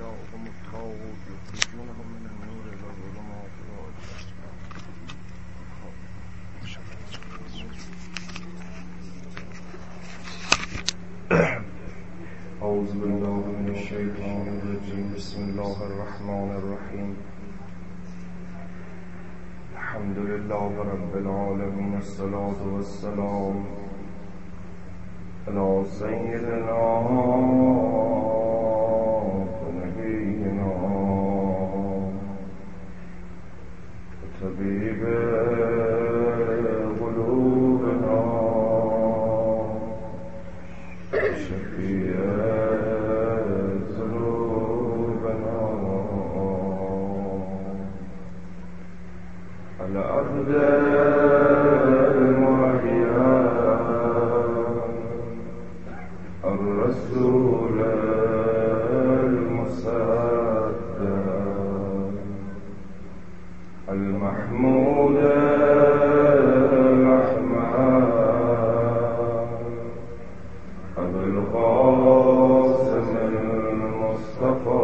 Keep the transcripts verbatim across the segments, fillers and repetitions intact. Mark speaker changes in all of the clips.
Speaker 1: أولياءهم الطاغوت يخرجونهم من النور إلى الظلمات أعوذ بالله من الشيطان الرجيم بسم الله الرحمن الرحيم الحمد لله رب العالمين الصلاة والسلام على سيدنا ونبينا وطبيب قلوبنا شفيع ذنوبنا على أرض الرسول المصدق المحمود الرحمن أبو القاسم المصطفى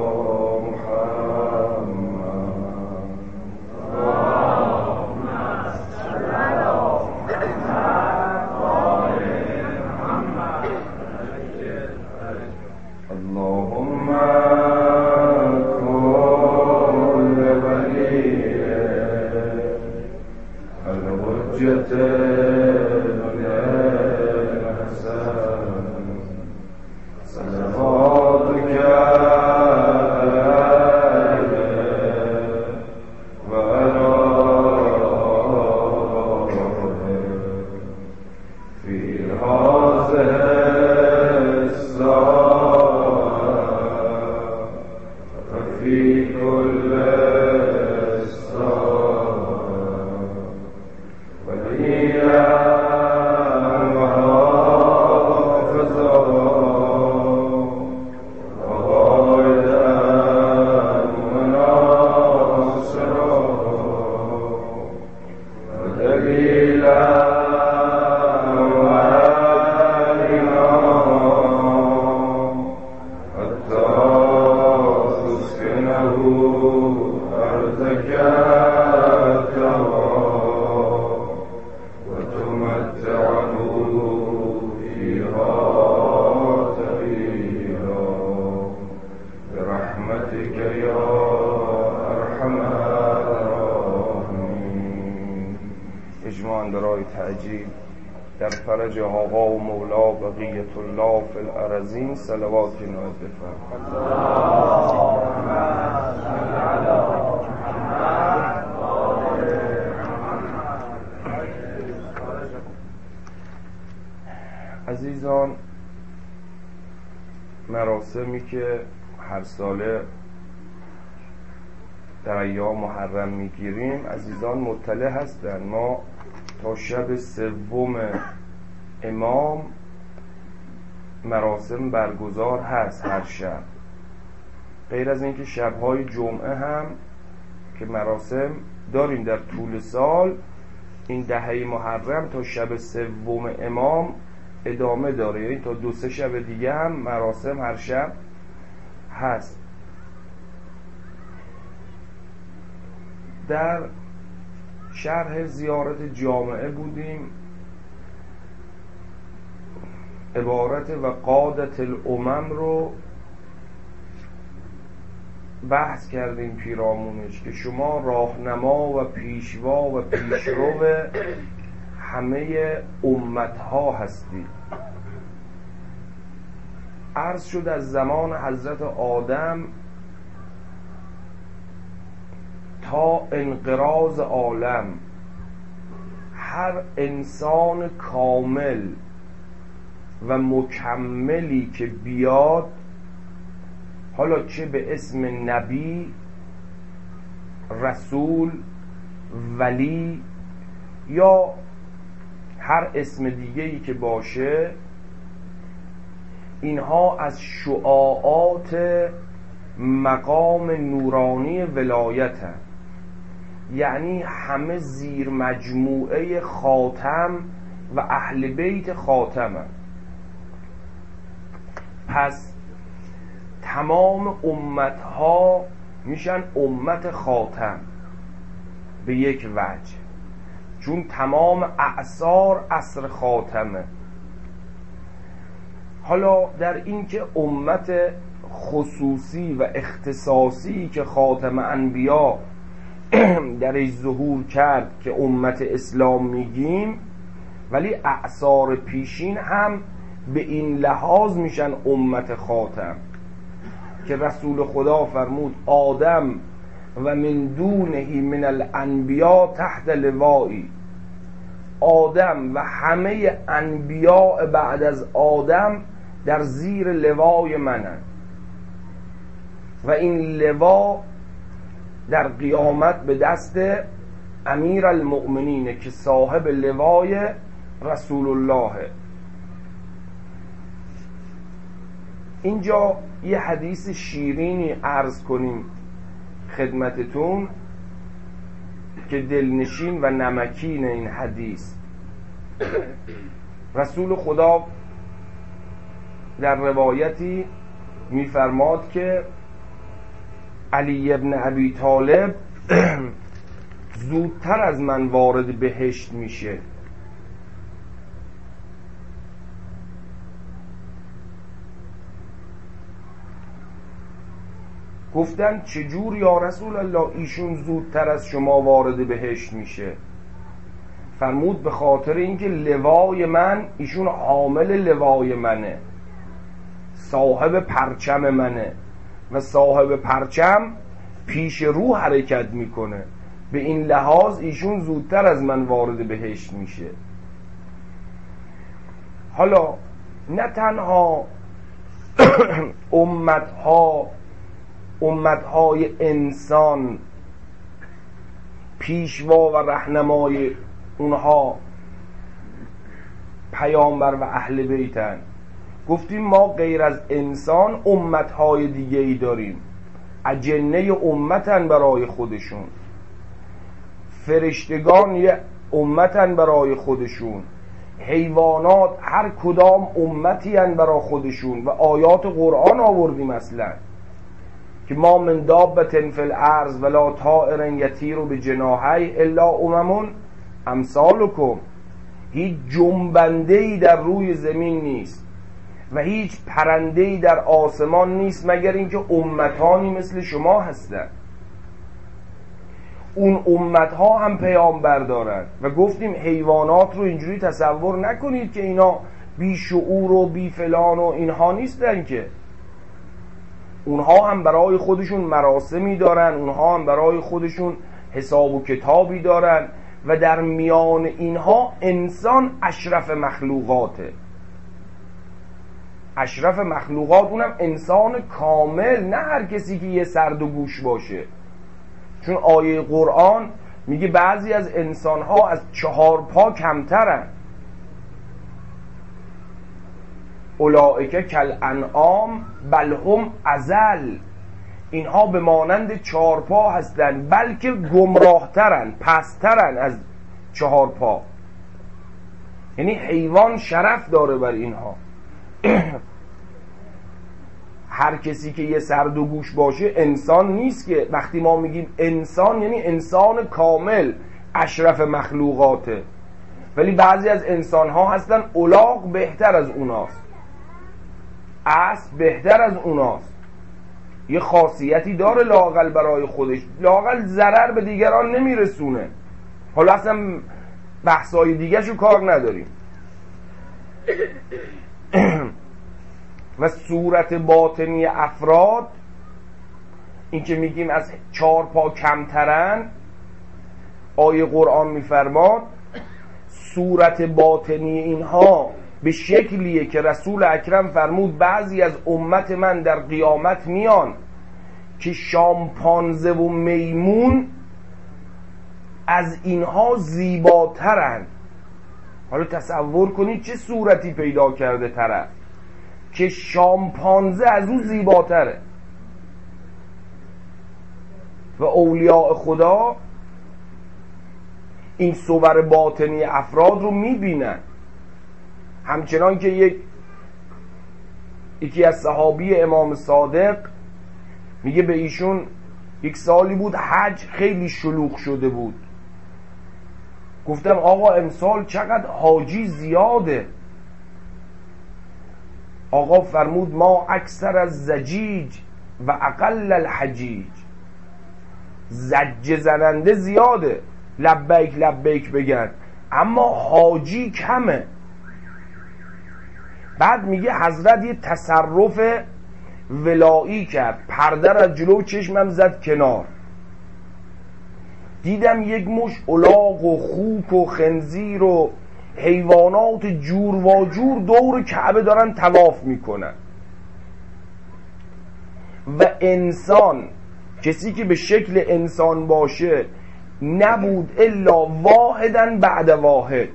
Speaker 1: صلوات عزیزان، مراسمی که هر ساله در ایام محرم میگیریم عزیزان مطلع هستند. ما تا شب سوم امام مراسم برگزار هست هر شب، غیر از اینکه شب‌های جمعه هم که مراسم داریم در طول سال. این دهه محرم تا شب سوم امام ادامه داره، یعنی تا دو سه شب دیگه هم مراسم هر شب هست. در شرح زیارت جامعه بودیم، عبارت و قادت الامم رو بحث کردیم پیرامونش که شما راهنما و پیشوا و پیشرو همه امتها هستید. عرض شد از زمان حضرت آدم تا انقراض عالم هر انسان کامل و مکملی که بیاد، حالا چه به اسم نبی، رسول، ولی یا هر اسم دیگه‌ای که باشه، اینها از شعاعات مقام نورانی ولایت هست. یعنی همه زیر مجموعه خاتم و اهل بیت خاتم هست. پس تمام امتها میشن امت خاتم به یک وجه، چون تمام اعصار عصر خاتمه. حالا در این که امت خصوصی و اختصاصی که خاتم انبیا درش ظهور کرد که امت اسلام میگیم، ولی اعصار پیشین هم به این لحاظ میشن امت خاتم که رسول خدا فرمود آدم و من دونه من الانبیا تحت لوایی، آدم و همه انبیاء بعد از آدم در زیر لوای منن و این لوا در قیامت به دست امیر المؤمنینه که صاحب لوای رسول الله. اینجا یه حدیث شیرینی عرض کنیم خدمتتون که دلنشین و نمکین این حدیث. رسول خدا در روایتی میفرماد که علی ابن ابی طالب زودتر از من وارد بهشت میشه. گفتن چجور یا رسول الله ایشون زودتر از شما وارد بهشت میشه؟ فرمود به خاطر اینکه لوای من، ایشون حامل لوای منه، صاحب پرچم منه و صاحب پرچم پیش رو حرکت میکنه، به این لحاظ ایشون زودتر از من وارد بهشت میشه. حالا نه تنها امتها امتهای انسان پیشوا و رهنمای اونها پیامبر و اهل بیتن، گفتیم ما غیر از انسان امتهای دیگه ای داریم، اجنه امتن برای خودشون، فرشتگان یه امتن برای خودشون، حیوانات هر کدام امتی هن برای خودشون و آیات قرآن آوردیم اصلا که ما من دابة فی الارض ولا طائر یطیر بجناحیه الا امم امثالکم، هیچ جنبنده‌ای در روی زمین نیست و هیچ پرنده‌ای در آسمان نیست مگر اینکه امتانی مثل شما هستند. اون امتها هم پیامبر دارن و گفتیم حیوانات رو اینجوری تصور نکنید که اینا بی شعور و بی فلان و اینها نیستن، که اونها هم برای خودشون مراسمی دارن، اونها هم برای خودشون حساب و کتابی دارن و در میان اینها انسان اشرف مخلوقاته. اشرف مخلوقات اونم انسان کامل، نه هر کسی که یه سرد و گوش باشه، چون آیه قرآن میگه بعضی از انسانها از چهار پا کمترن. اولئک کالانعام بل هم اضل، اینها به مانند چهار پا هستند بلکه گمراهترن، پسترن از چهار پا. یعنی حیوان شرف داره بر اینها. هر کسی که یه سرد و گوش باشه انسان نیست، که وقتی ما میگیم انسان یعنی انسان کامل اشرف مخلوقاته، ولی بعضی از انسان ها هستن الاغ بهتر از اوناست، اسب بهتر از اوناست، یه خاصیتی داره لااقل برای خودش، لااقل ضرر به دیگران نمیرسونه. حالا اصلا بحثای دیگه شو کار نداریم. و صورت باطنی افراد، این که میگیم از چهار پا کمترن، آیه قرآن میفرماد صورت باطنی اینها به شکلیه که رسول اکرم فرمود بعضی از امت من در قیامت میان که شامپانزه و میمون از اینها زیباترن. حالا تصور کنید چه صورتی پیدا کرده طرف که شامپانزه از اون زیباتره. و اولیاء خدا این صور باطنی افراد رو میبینن، همچنان که یک یکی از صحابی امام صادق میگه به ایشون یک سالی بود حج خیلی شلوغ شده بود، گفتم آقا امسال چقدر حاجی زیاده. آقا فرمود ما اکثر از زجیج و اقل الحجیج، زجه زننده زیاده لبیک لبیک بگن، اما حاجی کمه. بعد میگه حضرت یه تصرف ولایی کرد، پرده را جلو چشمم زد کنار، دیدم یک مش الاغ و خوک و خنزیر و حیوانات جور و جور دور کعبه دارن طواف میکنن و انسان، کسی که به شکل انسان باشه نبود الا واحدن بعد واحد.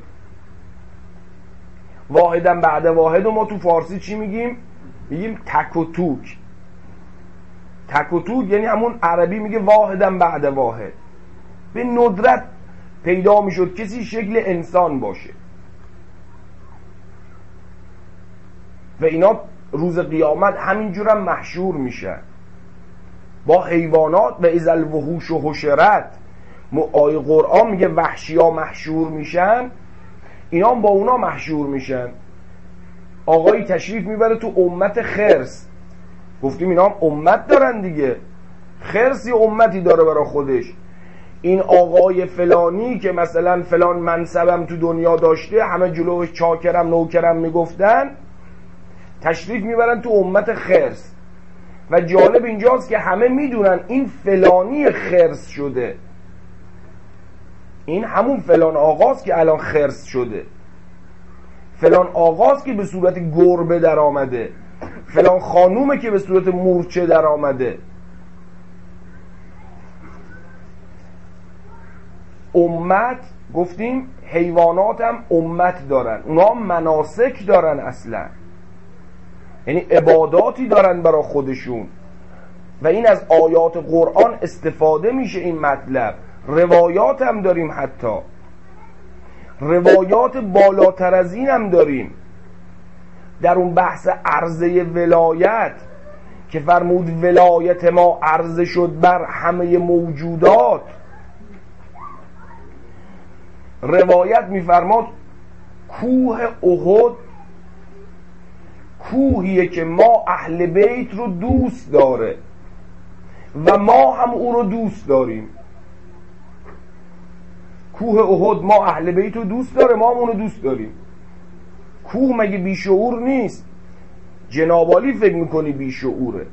Speaker 1: واحدن بعد واحد و ما تو فارسی چی میگیم؟ میگیم تک و توک. تک و توک یعنی همون عربی میگه واحدن بعد واحد. به ندرت پیدا میشد کسی شکل انسان باشه و اینا روز قیامت همینجور هم محشور میشن با حیوانات. و اذا الوحوش و حشرت، آیه قرآن میگه وحشی ها محشور میشن، اینا هم با اونا محشور میشن. آقایی تشریف میبره تو امت خرس، گفتیم اینا هم امت دارن دیگه، خرس یه امتی داره برای خودش. این آقای فلانی که مثلا فلان منصبم تو دنیا داشته، همه جلوش چاکرم نوکرم میگفتن، تشریف میبرن تو امت خرس. و جالب اینجاست که همه میدونن این فلانی خرس شده، این همون فلان آقاست که الان خرس شده، فلان آقاست که به صورت گربه در آمده، فلان خانومه که به صورت مورچه در آمده. امت گفتیم حیوانات هم امت دارن، اونا هم مناسک دارن، اصلا یعنی عباداتی دارن برای خودشون و این از آیات قرآن استفاده میشه این مطلب. روایات هم داریم، حتی روایات بالاتر از این هم داریم در اون بحث عرضه ولایت که فرمود ولایت ما عرضه شد بر همه موجودات. روایت میفرماد کوه احد کوهیه که ما اهل بیت رو دوست داره و ما هم او رو دوست داریم. کوه احد ما اهل بیت رو دوست داره، ما هم اون رو دوست داریم. کوه مگه بیشعور نیست؟ جنابالی فکر میکنی بیشعوره؟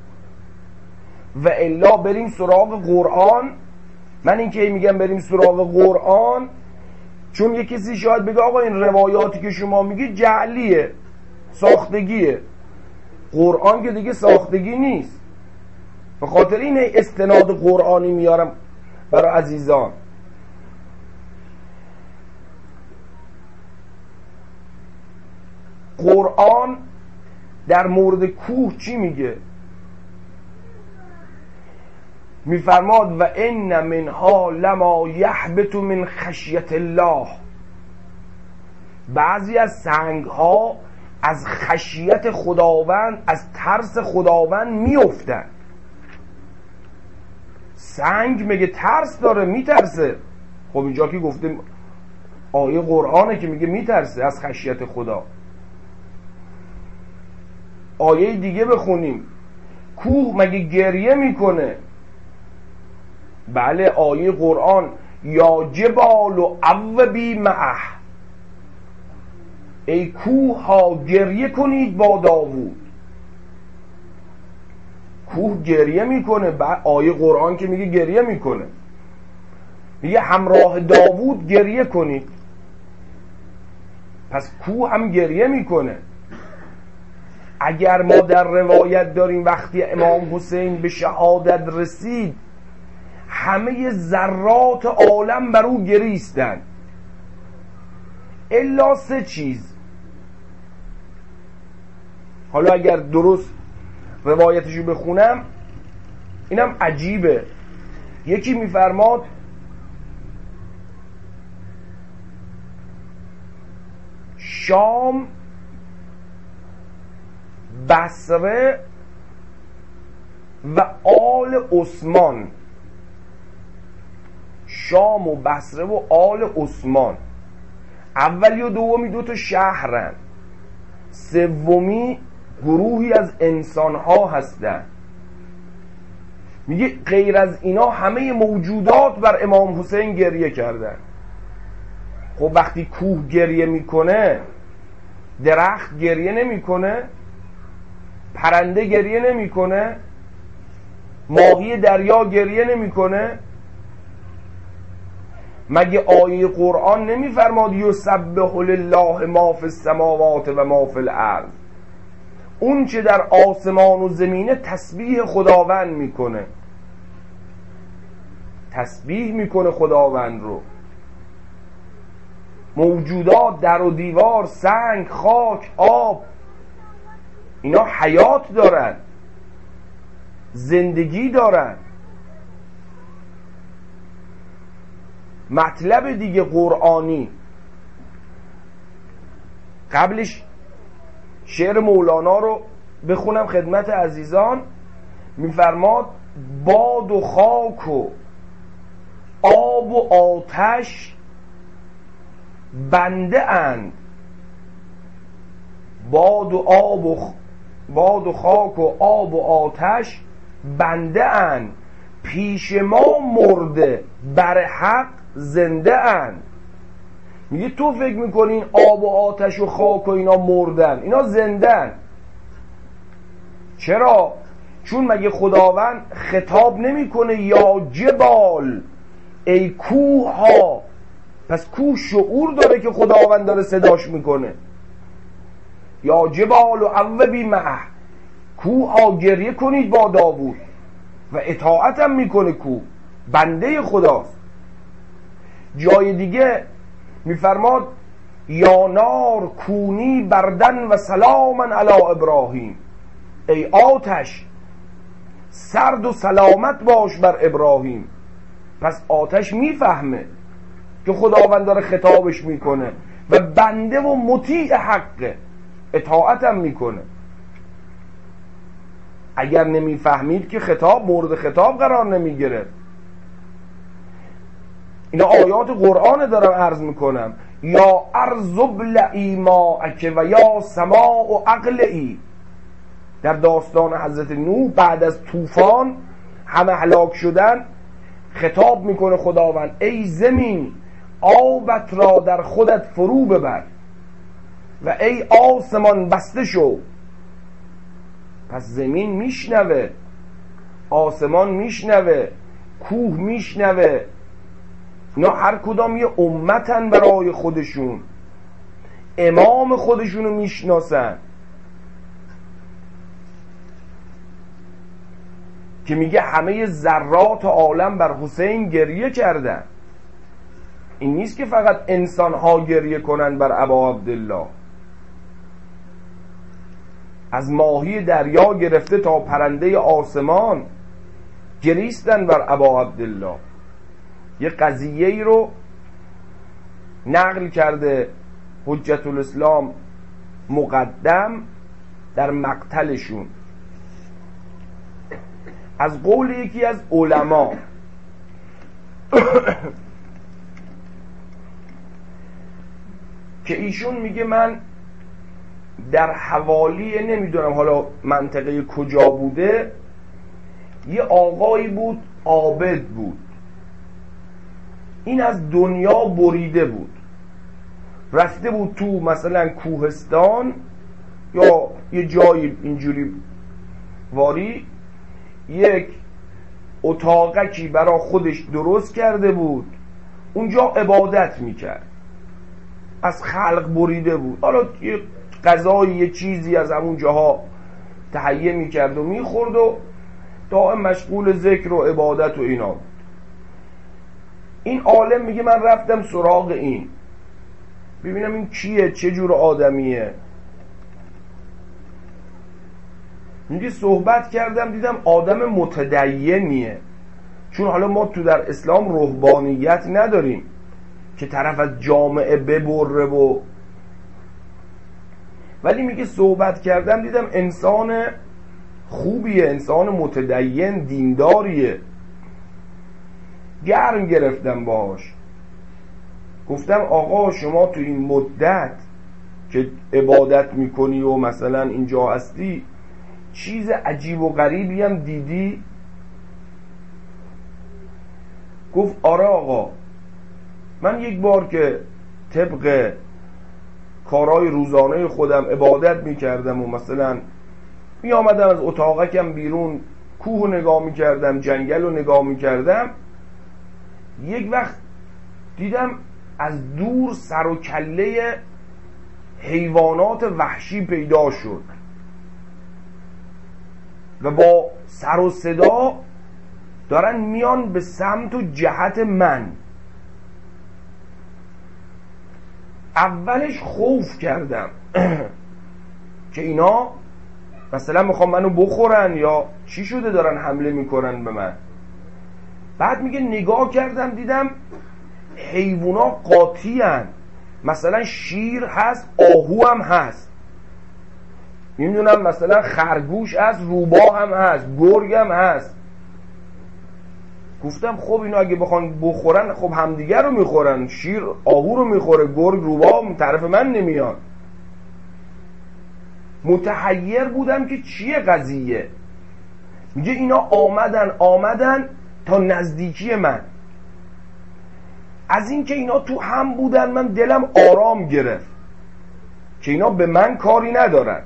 Speaker 1: و الا بریم سراغ قرآن. من این که میگم بریم سراغ قرآن چون یه کسی شاید بگه آقا این روایاتی که شما میگی جعلیه، ساختگیه. قرآن که دیگه ساختگی نیست، به خاطر این استناد قرآنی میارم برای عزیزان. قرآن در مورد کوه چی میگه؟ میفرماد و ان منها لما یحبط من خشیت الله، بعضی از سنگ ها از خشیت خداوند، از ترس خداوند میافتن. سنگ میگه ترس داره، میترسه. خب اینجا که گفتیم آیه قرآنه که میگه میترسه از خشیت خدا. آیه دیگه بخونیم، کوه مگه گریه میکنه؟ بله، آیه قرآن یا جبال و عوبی معه، ای کوه ها گریه کنید با داوود. کوه گریه میکنه، بعد آیه قرآن که میگه گریه میکنه، میگه همراه داوود گریه کنید. پس کوه هم گریه میکنه. اگر ما در روایت داریم وقتی امام حسین به شهادت رسید همه ذرات عالم بر او گریستند الا سه چیز. حالا اگر درست روایتشو بخونم اینم عجیبه. یکی میفرماد شام بصره و آل عثمان، شام و بصره و آل عثمان، اولی و دومی دو تا شهرن، سومی گروهی از انسانها هستن. میگه غیر از اینا همه موجودات بر امام حسین گریه کردن. خب وقتی کوه گریه میکنه درخت گریه نمیکنه؟ پرنده گریه نمیکنه؟ ماهی دریا گریه نمیکنه؟ مگه آیه قرآن نمیفرماد یسبح لله ما فی السماوات و ما فی الارض؟ اون چه در آسمان و زمینه تسبیح خداوند میکنه، تسبیح میکنه خداوند رو. موجودات، در و دیوار، سنگ، خاک، آب، اینا حیات دارن، زندگی دارن. مطلب دیگه قرآنی، قبلش شعر مولانا رو بخونم خدمت عزیزان. میفرماد باد و خاک و آب و آتش بنده اند، باد و آب و خ... باد و خاک و آب و آتش بنده اند، پیش ما مرده بر حق زنده اند. میگه تو فکر میکنین آب و آتش و خاک و اینا مردن؟ اینا زندن. چرا؟ چون مگه خداوند خطاب نمیکنه یا جبال ای کوه ها؟ پس کوه شعور داره که خداوند داره صداش میکنه. یا جبال و اوبی معه، کوه ها گریه کنید با داوود. و اطاعت هم میکنه کوه، بنده خداست. جای دیگه میفرماد یا نار کونی بردن و سلاما علی ابراهیم، ای آتش سرد و سلامت باش بر ابراهیم. پس آتش میفهمه که خداوند داره خطابش میکنه و بنده و مطیع حقه، اطاعت هم میکنه. اگر نمیفهمید که خطاب مورد خطاب قرار نمیگیره. اینا آیات قرآن دارم عرض میکنم. یا ارض ابلعی ماءک و یا سماء اقلعی. در داستان حضرت نوح بعد از طوفان همه هلاک شدن، خطاب میکنه خداوند ای زمین آبت را در خودت فرو ببر و ای آسمان بسته شو. پس زمین میشنوه، آسمان میشنوه، کوه میشنوه. اینا هر کدام یه امتن برای خودشون، امام خودشونو میشناسن که میگه همه ذرات عالم بر حسین گریه کردن. این نیست که فقط انسانها گریه کنن بر ابا عبدالله. از ماهی دریا گرفته تا پرنده آسمان گریستن بر ابا عبدالله. یه قضیه ای رو نقل کرده حجت الاسلام مقدم در مقتلشون از قول یکی از علما که ایشون میگه من در حوالی، نمیدونم حالا منطقه کجا بوده، یه آقایی بود عابد بود، این از دنیا بریده بود، رفته بود تو مثلا کوهستان یا یه جایی اینجوری واری، یک اتاقکی برا خودش درست کرده بود، اونجا عبادت میکرد، از خلق بریده بود، حالا یه غذایی یه چیزی از همون جاها تهیه میکرد و میخورد و دائم مشغول ذکر و عبادت و اینا بود. این عالم میگه من رفتم سراغ این، ببینم این کیه، چه جور آدمیه. میگه صحبت کردم دیدم آدم متدینیه، چون حالا ما تو در اسلام رهبانیت نداریم که طرف از جامعه ببره و ولی میگه صحبت کردم دیدم انسان خوبیه، انسان متدین دینداریه، گرم گرفتم باش. گفتم آقا شما تو این مدت که عبادت میکنی و مثلا اینجا هستی چیز عجیب و غریبی هم دیدی؟ گفت آره آقا، من یک بار که طبق کارهای روزانه خودم عبادت میکردم و مثلا می آمدم از اتاقکم بیرون، کوه رو نگاه میکردم، جنگل رو نگاه میکردم، یک وقت دیدم از دور سر و کله حیوانات وحشی پیدا شد و با سر و صدا دارن میان به سمت و جهت من. اولش خوف کردم که اینا مثلا میخوام منو بخورن یا چی شده دارن حمله میکنن به من. بعد میگه نگاه کردم دیدم حیوونا قاطی هن، مثلا شیر هست، آهو هم هست، میدونم مثلا خرگوش هست، روباه هم هست، گرگ هم هست. گفتم خب اینا اگه بخوان بخورن خب همدیگر رو میخورن، شیر آهو رو میخوره، گرگ روباه طرف من نمیان. متحیر بودم که چیه قضیه. میگه اینا آمدن آمدن تا نزدیکی من. از این که اینا تو هم بودن من دلم آرام گرفت که اینا به من کاری ندارن،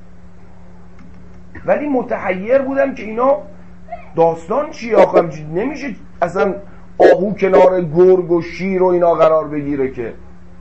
Speaker 1: ولی متحیر بودم که اینا داستان چیه آخه. نمیشه اصلا آهو کنار گرگ و شیر و اینا قرار بگیره که.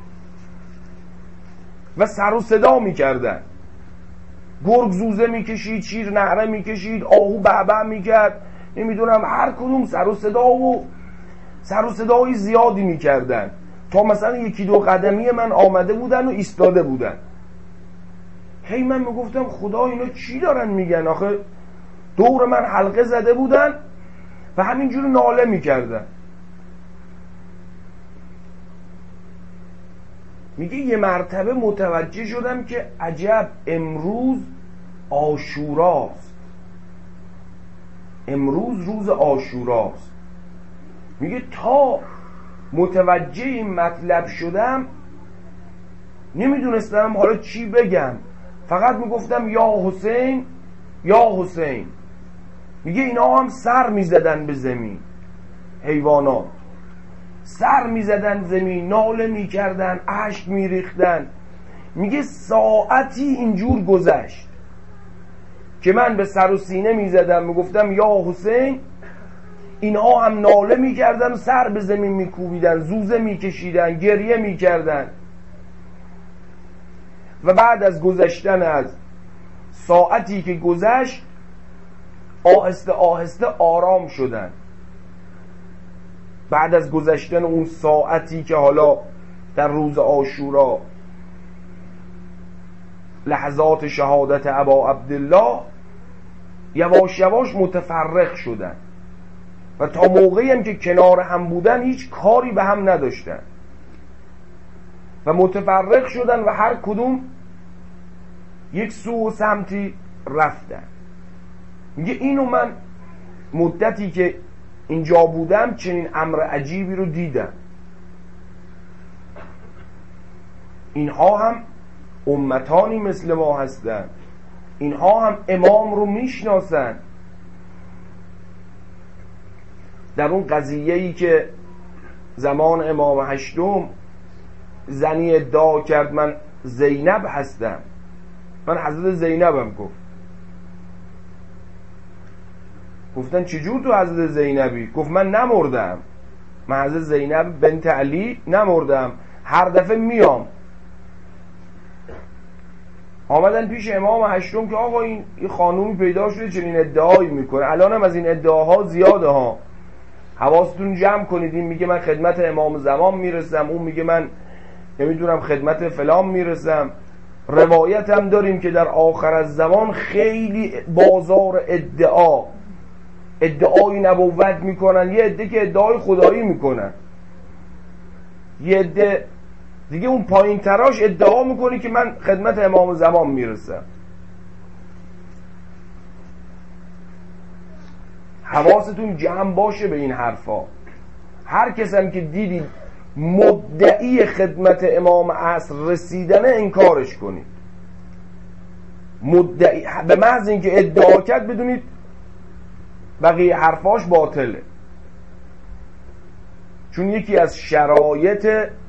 Speaker 1: و سر و صدا میکردن، گرگ زوزه میکشید، شیر نعره میکشید، آهو بعبع میکرد، نمیدونم هر کدوم سر و صدا و سر و صدای زیادی میکردن تا مثلا یکی دو قدمی من آمده بودن و ایستاده بودن. هی من میگفتم خدا اینا چی دارن میگن آخه، دور من حلقه زده بودن و همینجور ناله میکردن. میگه یه مرتبه متوجه شدم که عجب امروز عاشوراست، امروز روز عاشوراست. میگه تا متوجه این مطلب شدم نمیدونستم حالا چی بگم، فقط میگفتم یا حسین یا حسین. میگه اینا هم سر میزدن به زمین، حیوانات سر میزدن زمین، ناله میکردن، اشک میریختن. میگه ساعتی اینجور گذشت که من به سر و سینه میزدم میگفتم یا حسین، اینها هم ناله میکردن، سر به زمین میکوبیدن، زوزه میکشیدن، گریه میکردن. و بعد از گذشتن از ساعتی که گذشت آهسته آهسته آرام شدن. بعد از گذشتن اون ساعتی که حالا در روز عاشورا لحظات شهادت ابا عبدالله، یواش یواش متفرق شدن و تا موقعی هم که کنار هم بودن هیچ کاری به هم نداشتن و متفرق شدن و هر کدوم یک سو و سمتی رفتن. میگه اینو من مدتی که اینجا بودم چنین امر عجیبی رو دیدم. اینها هم امتانی مثل ما هستن، اینها هم امام رو میشناسن. در اون قضیه‌ای که زمان امام هشتم زنی ادعا کرد من زینب هستم، من حضرت زینبم. گفت گفتن چجور تو حضرت زینبی؟ گفت من نمردم، من حضرت زینب بنت علی نمردم، هر دفعه میام. آمدن پیش امام هشتم که آقا این خانومی پیدا شده چنین ادعایی میکنه، الان هم از این ادعاها زیاده ها، حواستون جمع کنید. این میگه من خدمت امام زمان میرسم، اون میگه من نمیدونم خدمت فلان میرسم. روایت هم داریم که در آخر از زمان خیلی بازار ادعا ادعای نبوت میکنن، یه عده که ادعای خدایی میکنن، یه عده دیگه اون پایین تراش ادعا میکنی که من خدمت امام زمان میرسم. حواستون جمع باشه به این حرفا. هر کسیم که دیدید مدعی خدمت امام عصر رسیدن انکارش کنید. مدعی به محض اینکه ادعا کرد بدونید بقیه حرفاش باطله. چون یکی از شرایط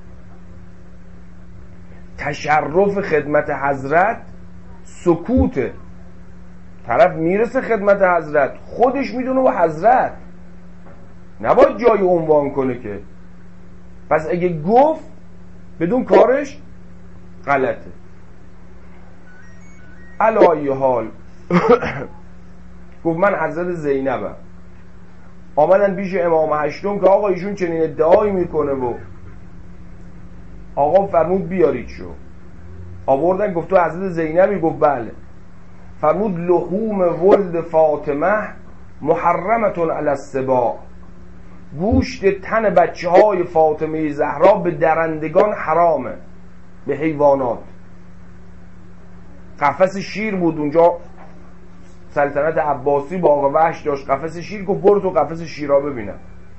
Speaker 1: تشرف خدمت حضرت سکوته. طرف میرسه خدمت حضرت خودش میدونه و حضرت نباید جای عنوان کنه که. پس اگه گفت بدون کارش غلطه. علی حال گفت من حضرت زینبم. آمدن پیش امام هشتم که آقا ایشون چنین ادعایی میکنه و آقا فرمود بیارید شو. آوردن گفت تو حضرت زینبی؟ گفت بله. فرمود لحوم ولد فاطمه محرمتون علی السباع، گوشت تن بچه های فاطمه زهرا به درندگان حرامه، به حیوانات. قفس شیر بود اونجا، سلطنت عباسی باغ وحش داشت قفس شیر. گفت برو تو قفس شیرا ببینم.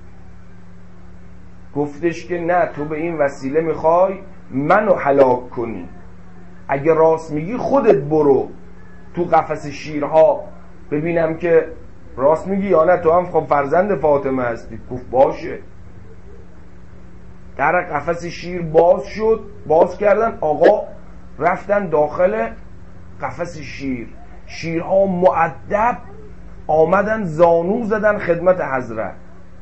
Speaker 1: گفتش که نه، تو به این وسیله میخوای منو هلاک کنی. اگه راست میگی خودت برو تو قفس شیرها ببینم که راست میگی یا نه، تو هم خب فرزند فاطمه هستی. گفت باشه. در قفس شیر باز شد، باز کردن، آقا رفتن داخل قفس شیر. شیرها مؤدب آمدن زانو زدن خدمت حضرت.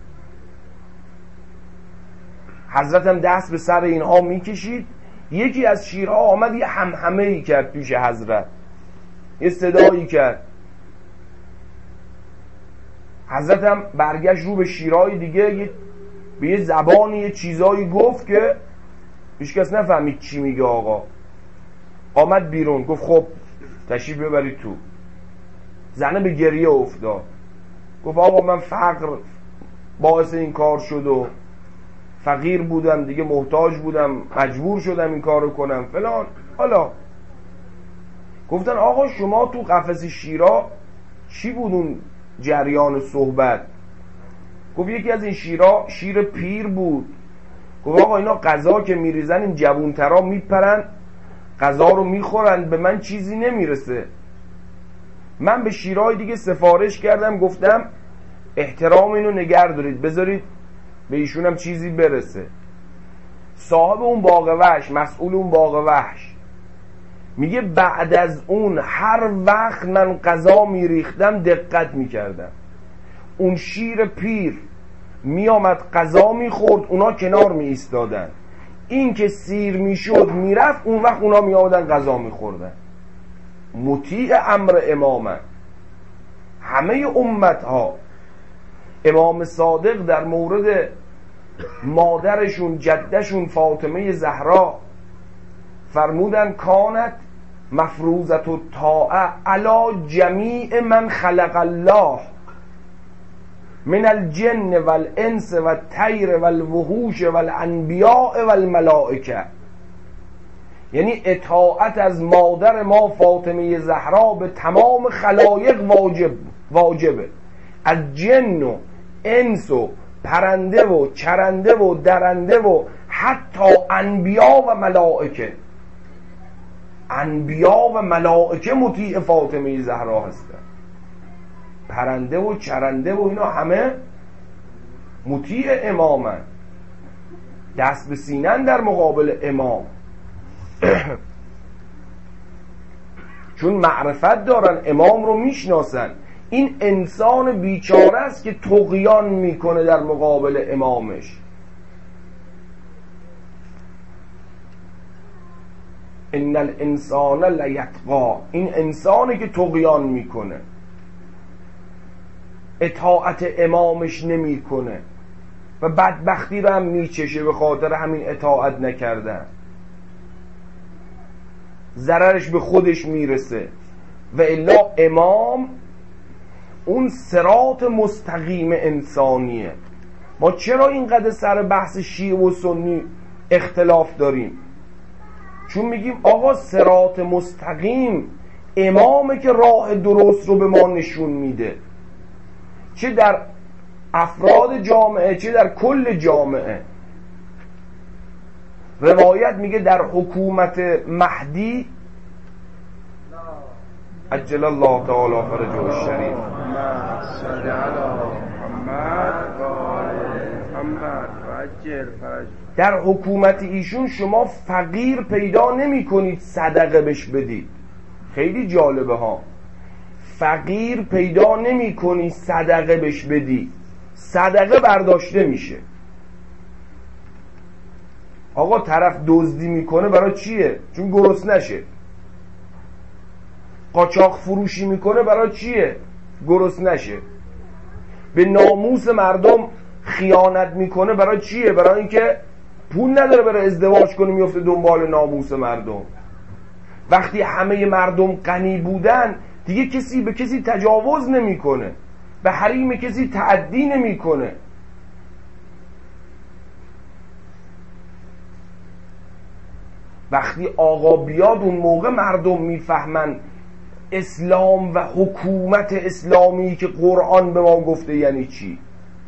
Speaker 1: حضرت هم دست به سر اینها میکشید. یکی از شیرها آمد یه همهمه ای کرد پیش حضرت، یه صدایی کرد. حضرت هم برگشت رو به شیرهای دیگه، یه به یه زبانی یه چیزایی گفت که هیچ کس نفهمید چی میگه. آقا آمد بیرون، گفت خب تشریف ببرید تو. زنه به گریه افتاد، گفت آقا من فقر باعث این کار شد و فقیر بودم دیگه، محتاج بودم، مجبور شدم این کارو کنم فلان. حالا گفتن آقا شما تو قفس شیرا چی بود اون جریان صحبت؟ گفت یکی از این شیرا شیر پیر بود. گفت آقا اینا غذا که میریزن این جوونترا میپرن غذا رو میخورن، به من چیزی نمیرسه. من به شیرهای دیگه سفارش کردم، گفتم احترام اینو نگه دارید، بذارید به ایشونم چیزی برسه. صاحب اون باغ وحش، مسئول اون باغ وحش میگه بعد از اون هر وقت من غذا میریختم دقت میکردم. اون شیر پیر میامد غذا میخورد، اونا کنار میایستادن. این که سیر میشد میرفت، اون وقت اونا میامدن غذا میخوردن. مطیع امر امامن. همه امت ها. امام صادق در مورد مادرشون جدشون فاطمه زهرا فرمودن کانت مفروضت الطاعه علی جمیع من خلق الله من الجن والانس والطیر والوحوش والانبیاء والملائکه. یعنی اطاعت از مادر ما فاطمه زهرا به تمام خلایق واجب واجبه، از جن و انس و پرنده و چرنده و درنده و حتی انبیا و ملائکه. انبیا و ملائکه مطیع فاطمه زهرا هستن. پرنده و چرنده و اینا همه مطیع امامن، دست به سینن در مقابل امام. چون معرفت دارن، امام رو میشناسن. این انسان بیچاره است که طغیان میکنه در مقابل امامش. ان الانسان لیطغی، این انسانی که طغیان میکنه، اطاعت امامش نمیکنه و بدبختی رو هم میچشه به خاطر همین اطاعت نکردن. ضررش به خودش میرسه. و الا امام اون صراط مستقیم انسانیه. ما چرا اینقدر سر بحث شیعه و سنی اختلاف داریم؟ چون میگیم آقا صراط مستقیم امامه که راه درست رو به ما نشون میده، چه در افراد جامعه چه در کل جامعه. روایت میگه در حکومت مهدی عجل الله تعالی فرجه الشریف در حکومت ایشون شما فقیر پیدا نمی کنید صدقه بش بدید. خیلی جالبه ها، فقیر پیدا نمی کنی صدقه بش بدی، صدقه برداشته میشه. آقا طرف دزدی میکنه برای چیه؟ چون گرسنه نشه. قاچاق فروشی میکنه برای چیه؟ گرسنه نشه. به ناموس مردم خیانت میکنه برای چیه؟ برای اینکه پول نداره برای ازدواج کنه، میفته دنبال ناموس مردم. وقتی همه مردم غنی بودن دیگه کسی به کسی تجاوز نمیکنه، به حریم کسی تعدی نمیکنه. وقتی آقا بیاد اون موقع مردم میفهمن اسلام و حکومت اسلامی که قرآن به ما گفته یعنی چی.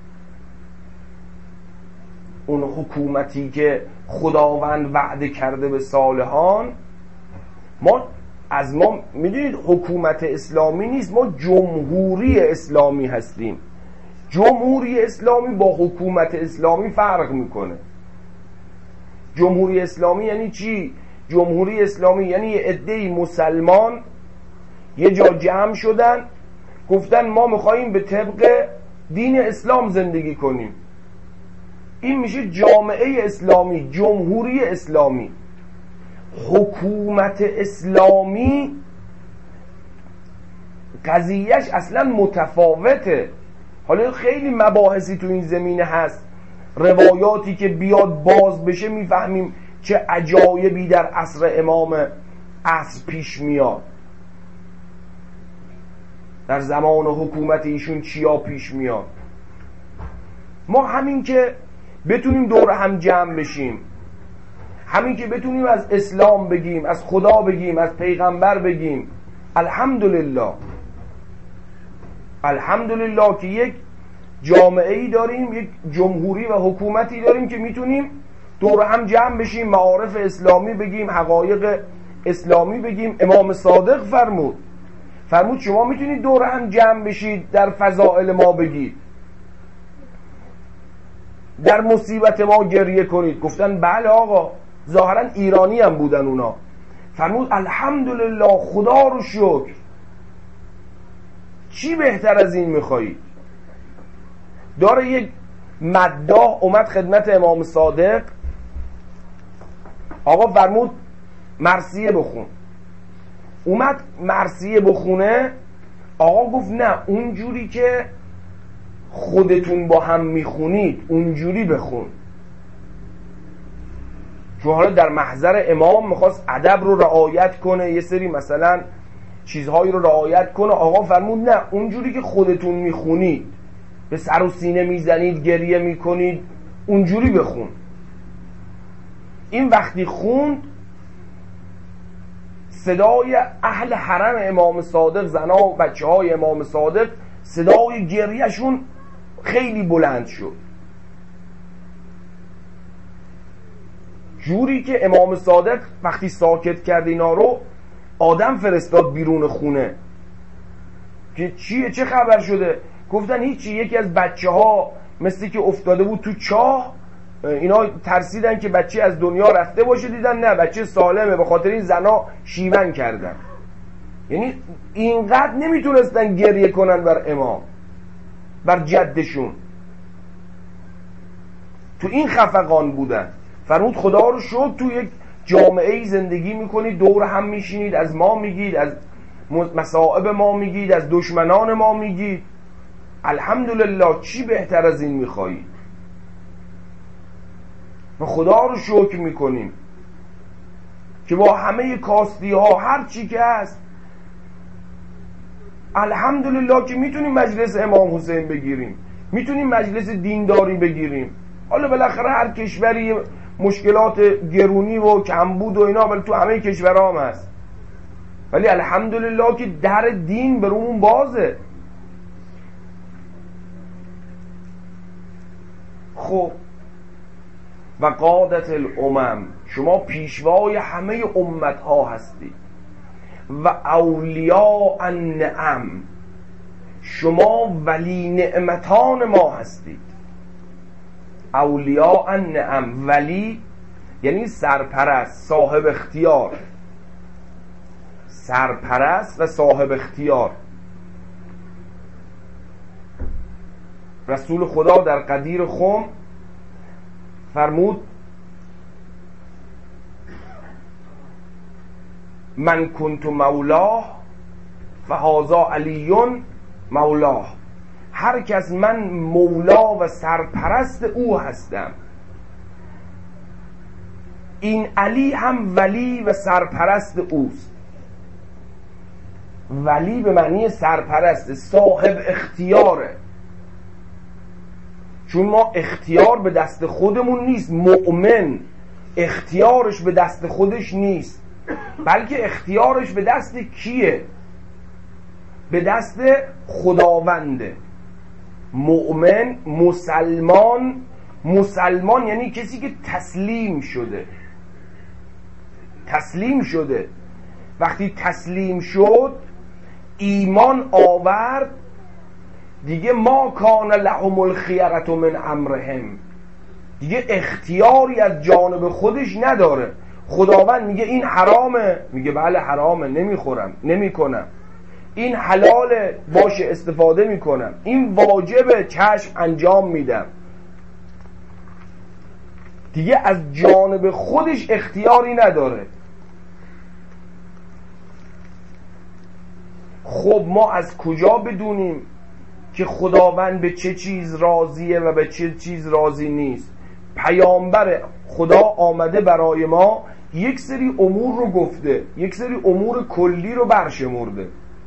Speaker 1: اون حکومتی که خداوند وعده کرده به صالحان. ما از ما میدونید حکومت اسلامی نیست، ما جمهوری اسلامی هستیم. جمهوری اسلامی با حکومت اسلامی فرق میکنه. جمهوری اسلامی یعنی چی؟ جمهوری اسلامی یعنی یه عده‌ای مسلمان یه جا جمع شدن گفتن ما میخواییم به طبق دین اسلام زندگی کنیم. این میشه جامعه اسلامی، جمهوری اسلامی. حکومت اسلامی قضیهش اصلا متفاوته. حالا خیلی مباحثی تو این زمینه هست، روایاتی که بیاد باز بشه میفهمیم چه عجایبی در عصر امام عصر پیش میاد، در زمان حکومت ایشون چیا پیش میاد. ما همین که بتونیم دور هم جمع بشیم، همین که بتونیم از اسلام بگیم، از خدا بگیم، از پیغمبر بگیم، الحمدلله الحمدلله که یک جامعه ای داریم، یک جمهوری و حکومتی داریم که میتونیم دور هم جمع بشیم، معارف اسلامی بگیم، حقایق اسلامی بگیم. امام صادق فرمود فرمود شما میتونید دور هم جمع بشید در فضائل ما بگید، در مصیبت ما گریه کنید. گفتن بله آقا، ظاهرا ایرانی هم بودن اونا. فرمود الحمدلله، خدا رو شکر، چی بهتر از این میخوایید؟ داره یک مداح اومد خدمت امام صادق، آقا فرمود مرثیه بخون. اومد مرثیه بخونه، آقا گفت نه، اونجوری که خودتون با هم میخونید اونجوری بخون. چون حالا در محضر امام میخواست ادب رو رعایت کنه، یه سری مثلا چیزهایی رو رعایت کنه. آقا فرمود نه، اونجوری که خودتون میخونید، به سر و سینه میزنید، گریه میکنید، اونجوری بخون. این وقتی خوند، صدای اهل حرم امام صادق، زنا و بچه های امام صادق، صدای گریهشون خیلی بلند شد، جوری که امام صادق وقتی ساکت کرد اینا رو، آدم فرستاد بیرون خونه که چیه، چه خبر شده؟ گفتن هیچی، یکی از بچه ها مثلی که افتاده بود تو چاه، اینا ترسیدن که بچه از دنیا رفته باشه، دیدن نه، بچه سالمه، به خاطر این زنا شیون کردن. یعنی اینقدر نمیتونستن گریه کنن بر امام، بر جدشون، تو این خفقان بودن. فرمود خدا رو شکر تو یک جامعه زندگی میکنید، دور هم میشینید، از ما میگید، از مصائب ما میگید، از دشمنان ما میگید، الحمدلله، چی بهتر از این میخوایید؟ و خدا رو شکر میکنیم که با همه کاستی ها، هر چی که هست، الحمدلله که میتونیم مجلس امام حسین بگیریم، میتونیم مجلس دینداری بگیریم. حالا بالاخره هر کشوری مشکلات گرونی و کمبود و اینا ولی تو همه کشورها هم هست، ولی الحمدلله که در دین برامون بازه. خب و قادت الامم، شما پیشوای همه امت ها هستید. و اولیاء النعم، شما ولی نعمتان ما هستید. اولیاء النعم، ولی یعنی سرپرست، صاحب اختیار، سرپرست و صاحب اختیار. رسول خدا در قدیر خم فرمود من کنت مولاه فهذا علی مولاه، هر کس من مولا و سرپرست او هستم، این علی هم ولی و سرپرست اوست. ولی به معنی سرپرست، صاحب اختیاره، چون ما اختیار به دست خودمون نیست. مؤمن اختیارش به دست خودش نیست، بلکه اختیارش به دست کیه؟ به دست خداونده. مؤمن، مسلمان، مسلمان یعنی کسی که تسلیم شده. تسلیم شده وقتی تسلیم شد، ایمان آورد، دیگه ما کان لهم الخیرة من امرهم، دیگه اختیاری از جانب خودش نداره. خداوند میگه این حرامه، میگه بله حرامه، نمیخورم، نمیکنم. این حلاله، باشه استفاده میکنم. این واجبه، چشم انجام میدم. دیگه از جانب خودش اختیاری نداره. خب ما از کجا بدونیم که خداوند به چه چیز راضیه و به چه چیز راضی نیست؟ پیامبر خدا آمده برای ما یک سری امور رو گفته، یک سری امور کلی رو برشمرده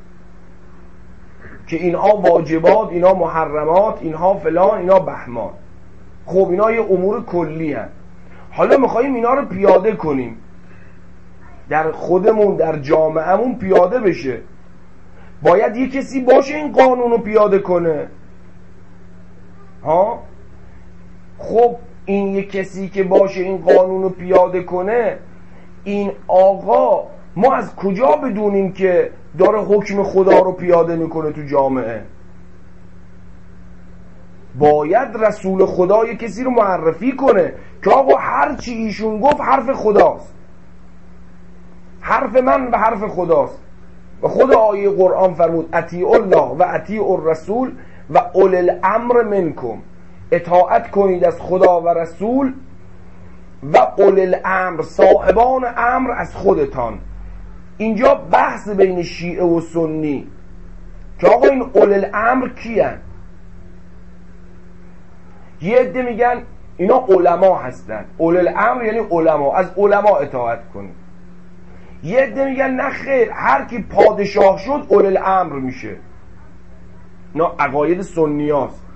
Speaker 1: که اینها واجبات، اینها محرمات، اینها فلان، اینها بهمان. خب اینا یه امور کلی هست. حالا میخواییم اینا رو پیاده کنیم، در خودمون، در جامعهمون پیاده بشه. باید یه کسی باشه این قانون رو پیاده کنه. ها؟ خب این یه کسی که باشه این قانون رو پیاده کنه، این آقا ما از کجا بدونیم که داره حکم خدا رو پیاده میکنه تو جامعه؟ باید رسول خدا یه کسی رو معرفی کنه که آقا هر چی ایشون گفت حرف خداست، حرف من و حرف خداست. و خود آیه قرآن فرمود اطیعوا الله و اطیعوا الرسول و اولی الامر منکم، اطاعت کنید از خدا و رسول و اولی الامر، صاحبان امر از خودتان. اینجا بحث بین شیعه و سنی که آقا این اولی الامر کیان؟ یه عده میگن اینا علما هستن، اولی الامر یعنی علما، از علما اطاعت کنید. یه عده میگن نه خیر، هر کی پادشاه شد اولی الامر میشه. اینا عقاید سنی هاست،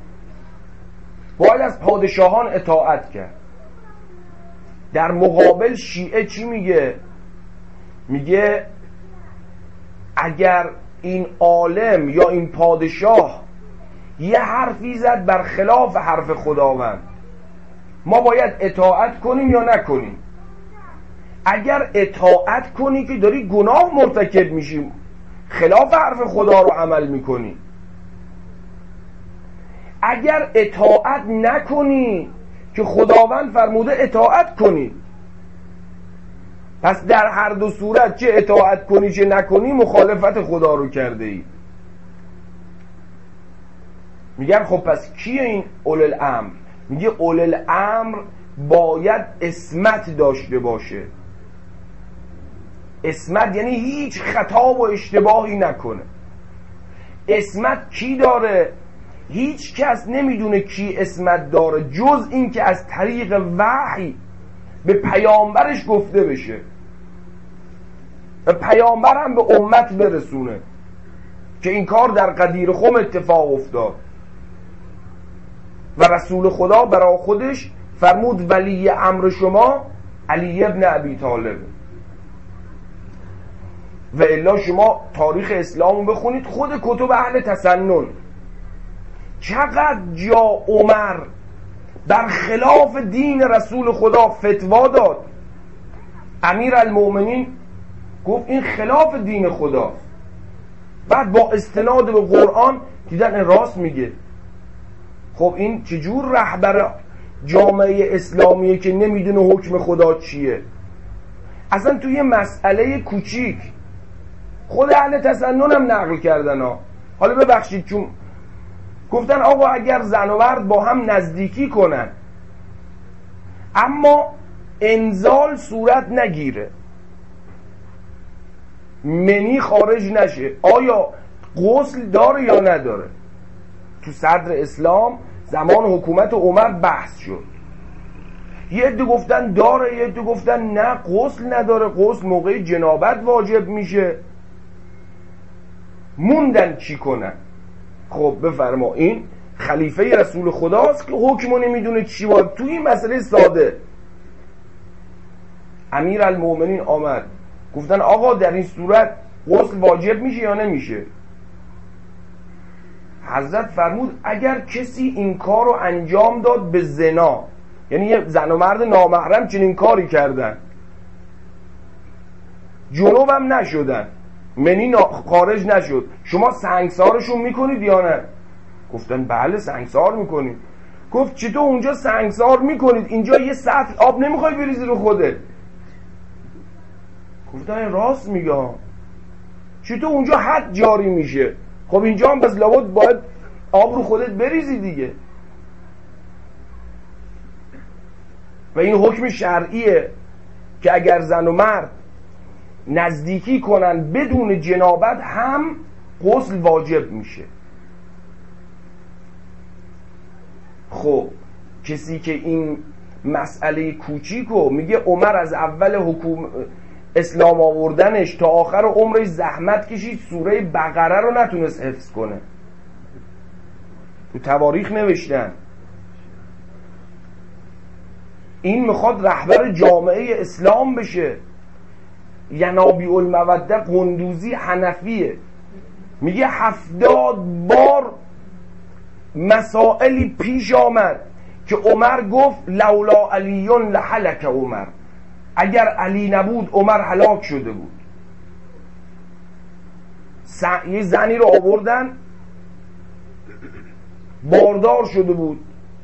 Speaker 1: باید از پادشاهان اطاعت کرد. در مقابل شیعه چی میگه؟ میگه اگر این عالم یا این پادشاه یه حرفی زد بر خلاف حرف خداوند، ما باید اطاعت کنیم یا نکنیم؟ اگر اطاعت کنی که داری گناه مرتکب میشی، خلاف حرف خدا رو عمل میکنی. اگر اطاعت نکنی که خداوند فرموده اطاعت کنی، پس در هر دو صورت چه اطاعت کنی چه نکنی مخالفت خدا رو کرده ای. میگن خب پس کیه این اولی الامر؟ میگه اولی الامر باید عصمت داشته باشه. عصمت یعنی هیچ خطا و اشتباهی نکنه. عصمت کی داره؟ هیچ کس نمیدونه کی عصمت داره جز این که از طریق وحی به پیامبرش گفته بشه و پیامبر هم به امت برسونه که این کار در قدیر خم اتفاق افتاد و رسول خدا برای خودش فرمود ولی امر شما علی ابن ابی طالب. و الا شما تاریخ اسلام رو بخونید، خود کتب اهل تسنن، چقدر جا عمر در خلاف دین رسول خدا فتوا داد. امیر المؤمنین گفت این خلاف دین خدا، بعد با استناد به قرآن دیدن این راست میگه. خب این چجور رهبر جامعه اسلامیه که نمیدونه حکم خدا چیه؟ اصلا توی مسئله کوچیک خود اهل تسنن هم نقل کردن ها. حالا ببخشید چون گفتن آقا اگر زن و مرد با هم نزدیکی کنن اما انزال صورت نگیره، منی خارج نشه، آیا غسل داره یا نداره؟ تو صدر اسلام زمان حکومت عمر بحث شد. یه عده گفتن داره، یه عده گفتن نه غسل نداره، غسل موقع جنابت واجب میشه. موندن چی کنن؟ خب بفرما این خلیفه رسول خداست که حکمو نمیدونه چی باید. تو این مسئله ساده امیر المؤمنین آمد گفتن آقا در این صورت غسل واجب میشه یا نمیشه؟ حضرت فرمود اگر کسی این کار رو انجام داد به زنا، یعنی یه زن و مرد نامحرم چنین کاری کردن، جنوب هم نشدن، منی خارج نشد، شما سنگسارشون میکنید یا نه؟ گفتن بله سنگسار میکنید. گفت چطور اونجا سنگسار میکنید، اینجا یه سطل آب نمیخوای بریزی رو خودت؟ گفتن راست میگه. چطور اونجا حد جاری میشه؟ خب اینجا هم بس لابد باید آب رو خودت بریزی دیگه. و این حکم شرعیه که اگر زن و مرد نزدیکی کنن بدون جنابت هم غسل واجب میشه. خب کسی که این مسئله کوچیکو میگه عمر از اول حکومت اسلام آوردنش تا آخر عمرش زحمت کشید سوره بقره رو نتونست حفظ کنه، تو تواریخ نوشتن. این میخواد رهبر جامعه اسلام بشه. ینابیع الموده قندوزی حنفیه، میگه هفتاد بار مسائلی پیش آمد که عمر گفت لولا علیون لهلک عمر، اگر علی نبود عمر هلاک شده بود. یه زنی رو آوردن باردار شده بود،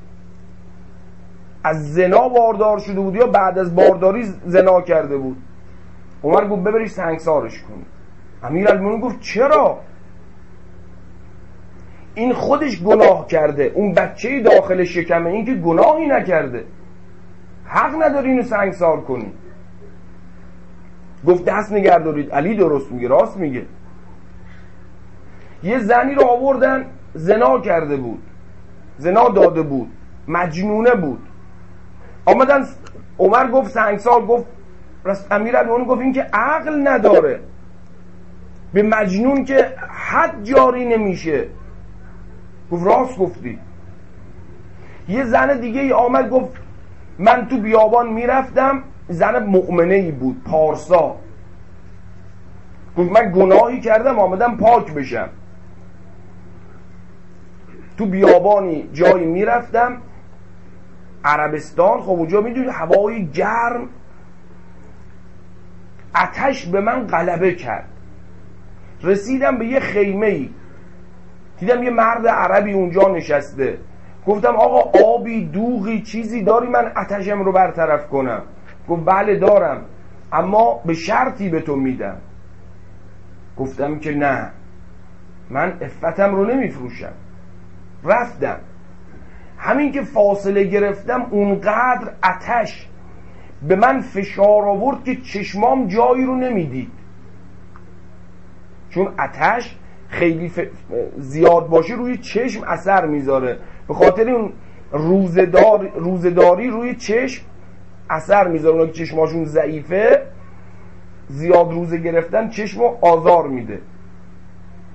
Speaker 1: از زنا باردار شده بود یا بعد از بارداری زنا کرده بود. عمر گفت ببرید سنگسارش کنید. امیرالمومنین گفت چرا؟ این خودش گناه کرده، اون بچه داخل شکمه این که گناهی نکرده، حق نداری اینو سنگسار کنی. گفت دست نگه دارید، علی درست میگه، راست میگه. یه زنی رو آوردن زنا کرده بود، زنا داده بود، مجنونه بود. آمدن عمر گفت سنگسار، گفت امیرالمومنین گفت این که عقل نداره، به مجنون که حد جاری نمیشه. گفت راست گفتی. یه زن دیگه ای آمد گفت من تو بیابان میرفتم، زن مؤمنه ای بود پارسا، گفت من گناهی کردم آمدم پاک بشم، تو بیابانی جایی میرفتم عربستان، خب اونجا میدونی هوای گرم، آتش به من غلبه کرد، رسیدم به یه خیمه ای دیدم یه مرد عربی اونجا نشسته، گفتم آقا آبی دوغی چیزی داری من آتشم رو برطرف کنم؟ گفت بله دارم اما به شرطی به تو میدم. گفتم که نه من عفتم رو نمیفروشم. رفتم، همین که فاصله گرفتم اونقدر آتش به من فشار آورد که چشمام جایی رو نمیدید، چون آتش خیلی ف... زیاد باشه روی چشم اثر میذاره، به خاطر اون روزدار... روزداری روی چشم اثر میذاره. اونا که چشماشون ضعیفه زیاد روزه گرفتن چشمو آزار میده.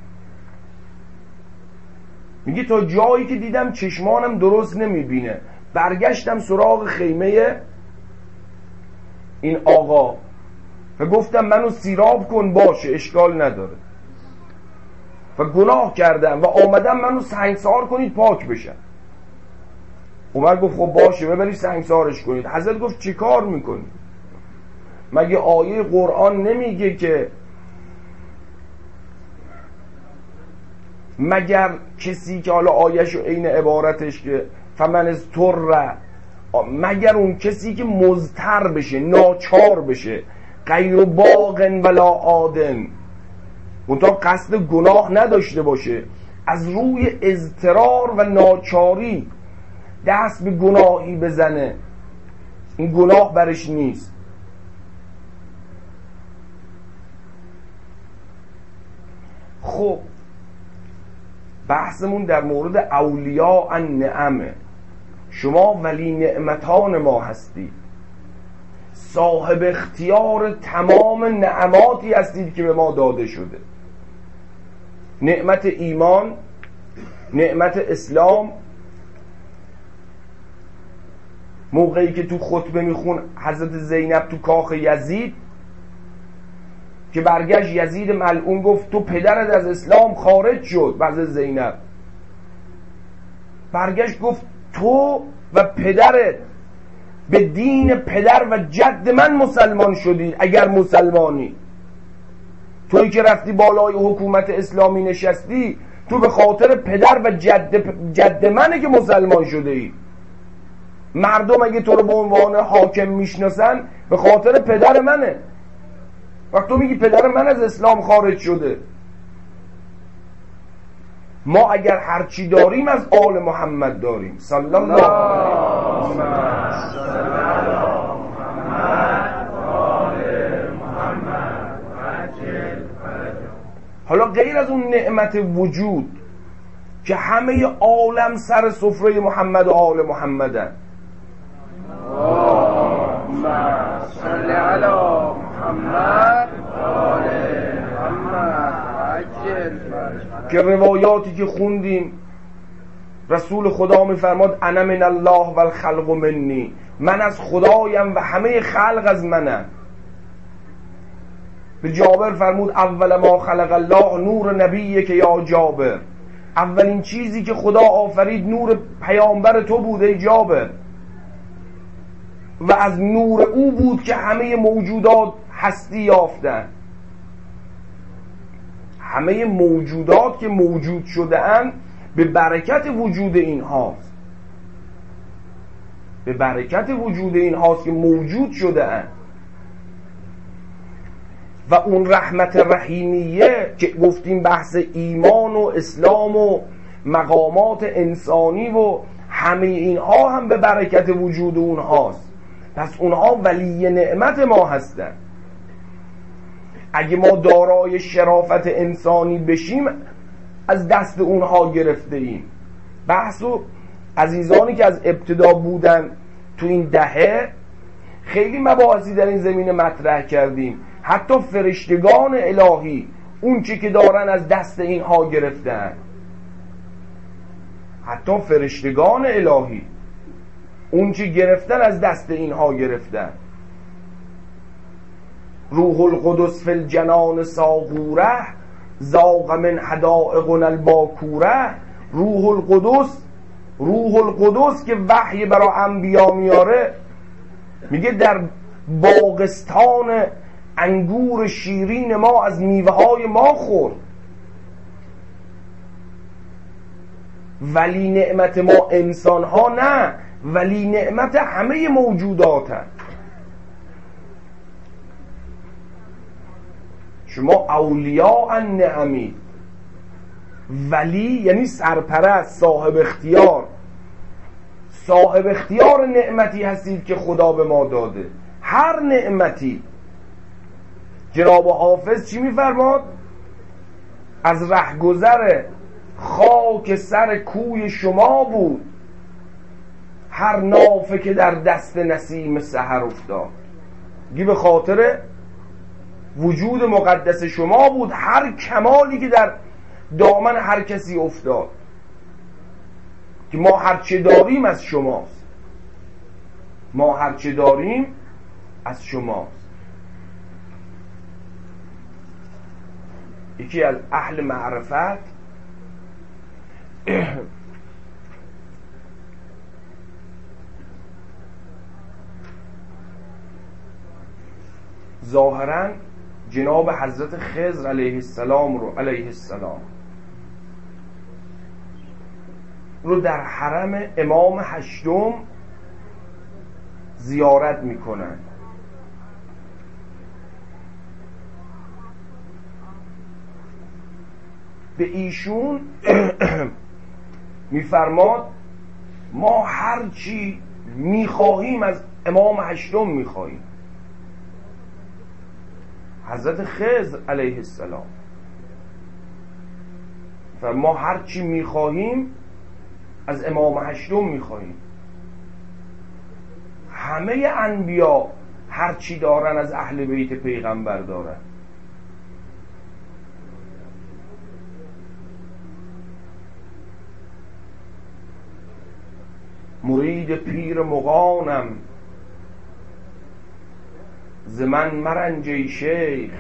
Speaker 1: میگه تا جایی که دیدم چشمانم درست نمیبینه، برگشتم سراغ خیمه این آقا و گفتم منو سیراب کن. باشه، اشکال نداره. و گناه کردم و آمدم منو سنگسار کنید پاک بشم. عمر گفت خب باشه، ببرید سنگسارش کنید. حضرت گفت چی کار میکنی؟ مگه آیه قرآن نمیگه که مگر کسی که حالا آیهش و عین عبارتش که فمن اضطر، مگر اون کسی که مضطر بشه، ناچار بشه، غیر باغ ولا عادن، منتها قصد گناه نداشته باشه، از روی اضطرار و ناچاری دست به گناهی بزنه، این گناه برش نیست. خب بحثمون در مورد اولیاء النعمه. شما ولی نعمتان ما هستید، صاحب اختیار تمام نعماتی هستید که به ما داده شده. نعمت ایمان، نعمت اسلام. موقعی که تو خطبه میخون حضرت زینب تو کاخ یزید که برگشت یزید ملعون گفت تو پدرت از اسلام خارج شد، بعد زینب برگشت گفت تو و پدرت به دین پدر و جد من مسلمان شدید. اگر مسلمانی، تویی که رفتی بالای حکومت اسلامی نشستی، تو به خاطر پدر و جد, جد منه که مسلمان شده ای. مردم اگه تو رو به عنوان حاکم میشناسن به خاطر پدر منه. وقت تو میگی پدر من از اسلام خارج شده. ما اگر هرچی داریم از آل محمد داریم صلی الله علیه و حالا غیر از اون نعمت وجود که همه عالم سر سفره محمد و آل محمدن، اللهم صل علی محمد و آل محمد عجل، که روایاتی که خوندیم رسول خدا میفرماد انا من الله و الخلق منی، من از خدایم و همه خلق از منم. به جابر فرمود اول ما خلق الله نور نبیه که یا جابر، اولین چیزی که خدا آفرید نور پیامبر تو بود ای جابر، و از نور او بود که همه موجودات هستی یافتن. همه موجودات که موجود شده اند به برکت وجود این هاست، به برکت وجود این هاست که موجود شده اند. و اون رحمت رحیمیه که گفتیم بحث ایمان و اسلام و مقامات انسانی و همه اینها هم به برکت وجود اون هاست. پس اونها ولی نعمت ما هستن. اگه ما دارای شرافت انسانی بشیم از دست اونها گرفته ایم. بحثو عزیزانی که از ابتدا بودن تو این دهه خیلی مباحثی در این زمینه مطرح کردیم. حتی فرشتگان الهی اون چی که دارن از دست اینها گرفتن، حتی فرشتگان الهی اون چی گرفتن از دست اینها گرفتن. روح القدس فی الجنان ساغوره ذاق من حدائقنا الباکوره. روح القدس، روح القدس که وحی برای انبیا میاره، میگه در باغستان انگور شیرین ما از میوه های ما خورد. ولی نعمت ما انسان ها نه، ولی نعمت همه موجودات هست. شما اولیاء النعمی، ولی یعنی سرپرست، صاحب اختیار، صاحب اختیار نعمتی هستید که خدا به ما داده. هر نعمتی. جناب حافظ چی میفرماد؟ از رهگذر خاک سر کوی شما بود هر نافه که در دست نسیم سحر افتاد. گی به خاطر وجود مقدس شما بود هر کمالی که در دامن هر کسی افتاد، که ما هر چه داریم از شماست. ما هرچه داریم از شماست. یکی از اهل معرفت ظاهراً جناب حضرت خضر علیه السلام رو علیه السلام رو در حرم امام هشتم زیارت میکنن. به ایشون میفرماد ما هر چی میخواهیم از امام هشتم میخواهیم. حضرت خضر علیه السلام و ما هر چی میخواهیم از امام هشتم میخواهیم. همه انبیا هر چی دارن از اهل بیت پیغمبر دارن. مرید پیر مغانم ز من مرنجی شیخ،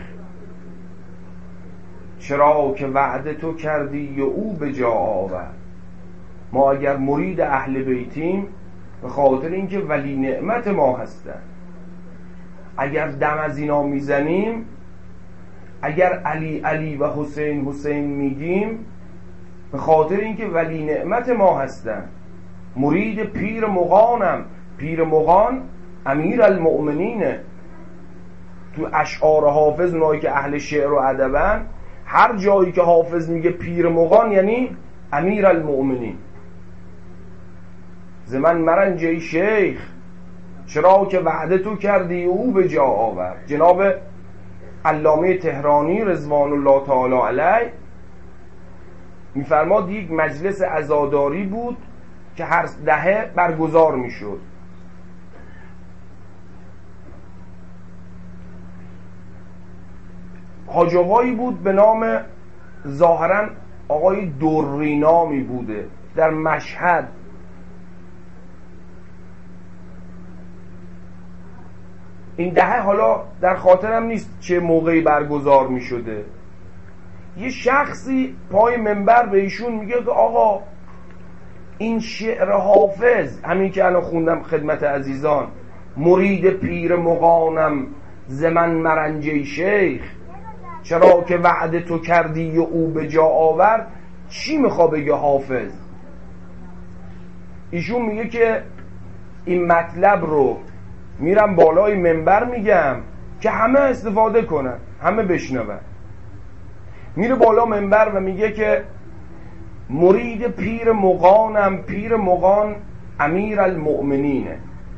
Speaker 1: چرا که وعده تو کردی و او به جا آورد. ما اگر مرید اهل بیتیم به خاطر اینکه ولی نعمت ما هستن. اگر دم از اینا میزنیم، اگر علی علی و حسین حسین میگیم، به خاطر اینکه ولی نعمت ما هستن. مرید پیر مغانم، پیر مغان امیر المؤمنینه. تو اشعار حافظ، اونایی که اهل شعر و ادبن، هر جایی که حافظ میگه پیر مغان یعنی امیر المؤمنین. ز من مرنجی شیخ، چرا که وعده تو کردی او به جا آورد. جناب علامه تهرانی رضوان الله تعالی علیه میفرماد یک مجلس عزاداری بود که هر دهه برگزار میشد. حاج آقایی بود به نام ظاهرا آقای دوری نامی بوده، در مشهد. این دهه حالا در خاطرم نیست چه موقعی برگزار می شده. یه شخصی پای منبر به ایشون میگه که آقا این شعر حافظ، همین که الان خوندم خدمت عزیزان، مرید پیر مغانم ز من مرنجی شیخ، چرا که وعده تو کردی و او به جا آورد، چی میخوا بگه حافظ؟ ایشون میگه که این مطلب رو میرم بالای منبر میگم که همه استفاده کنن، همه بشنون. میره بالا منبر و میگه که مرید پیر مغانم، پیر مغان امیر المؤمنینه،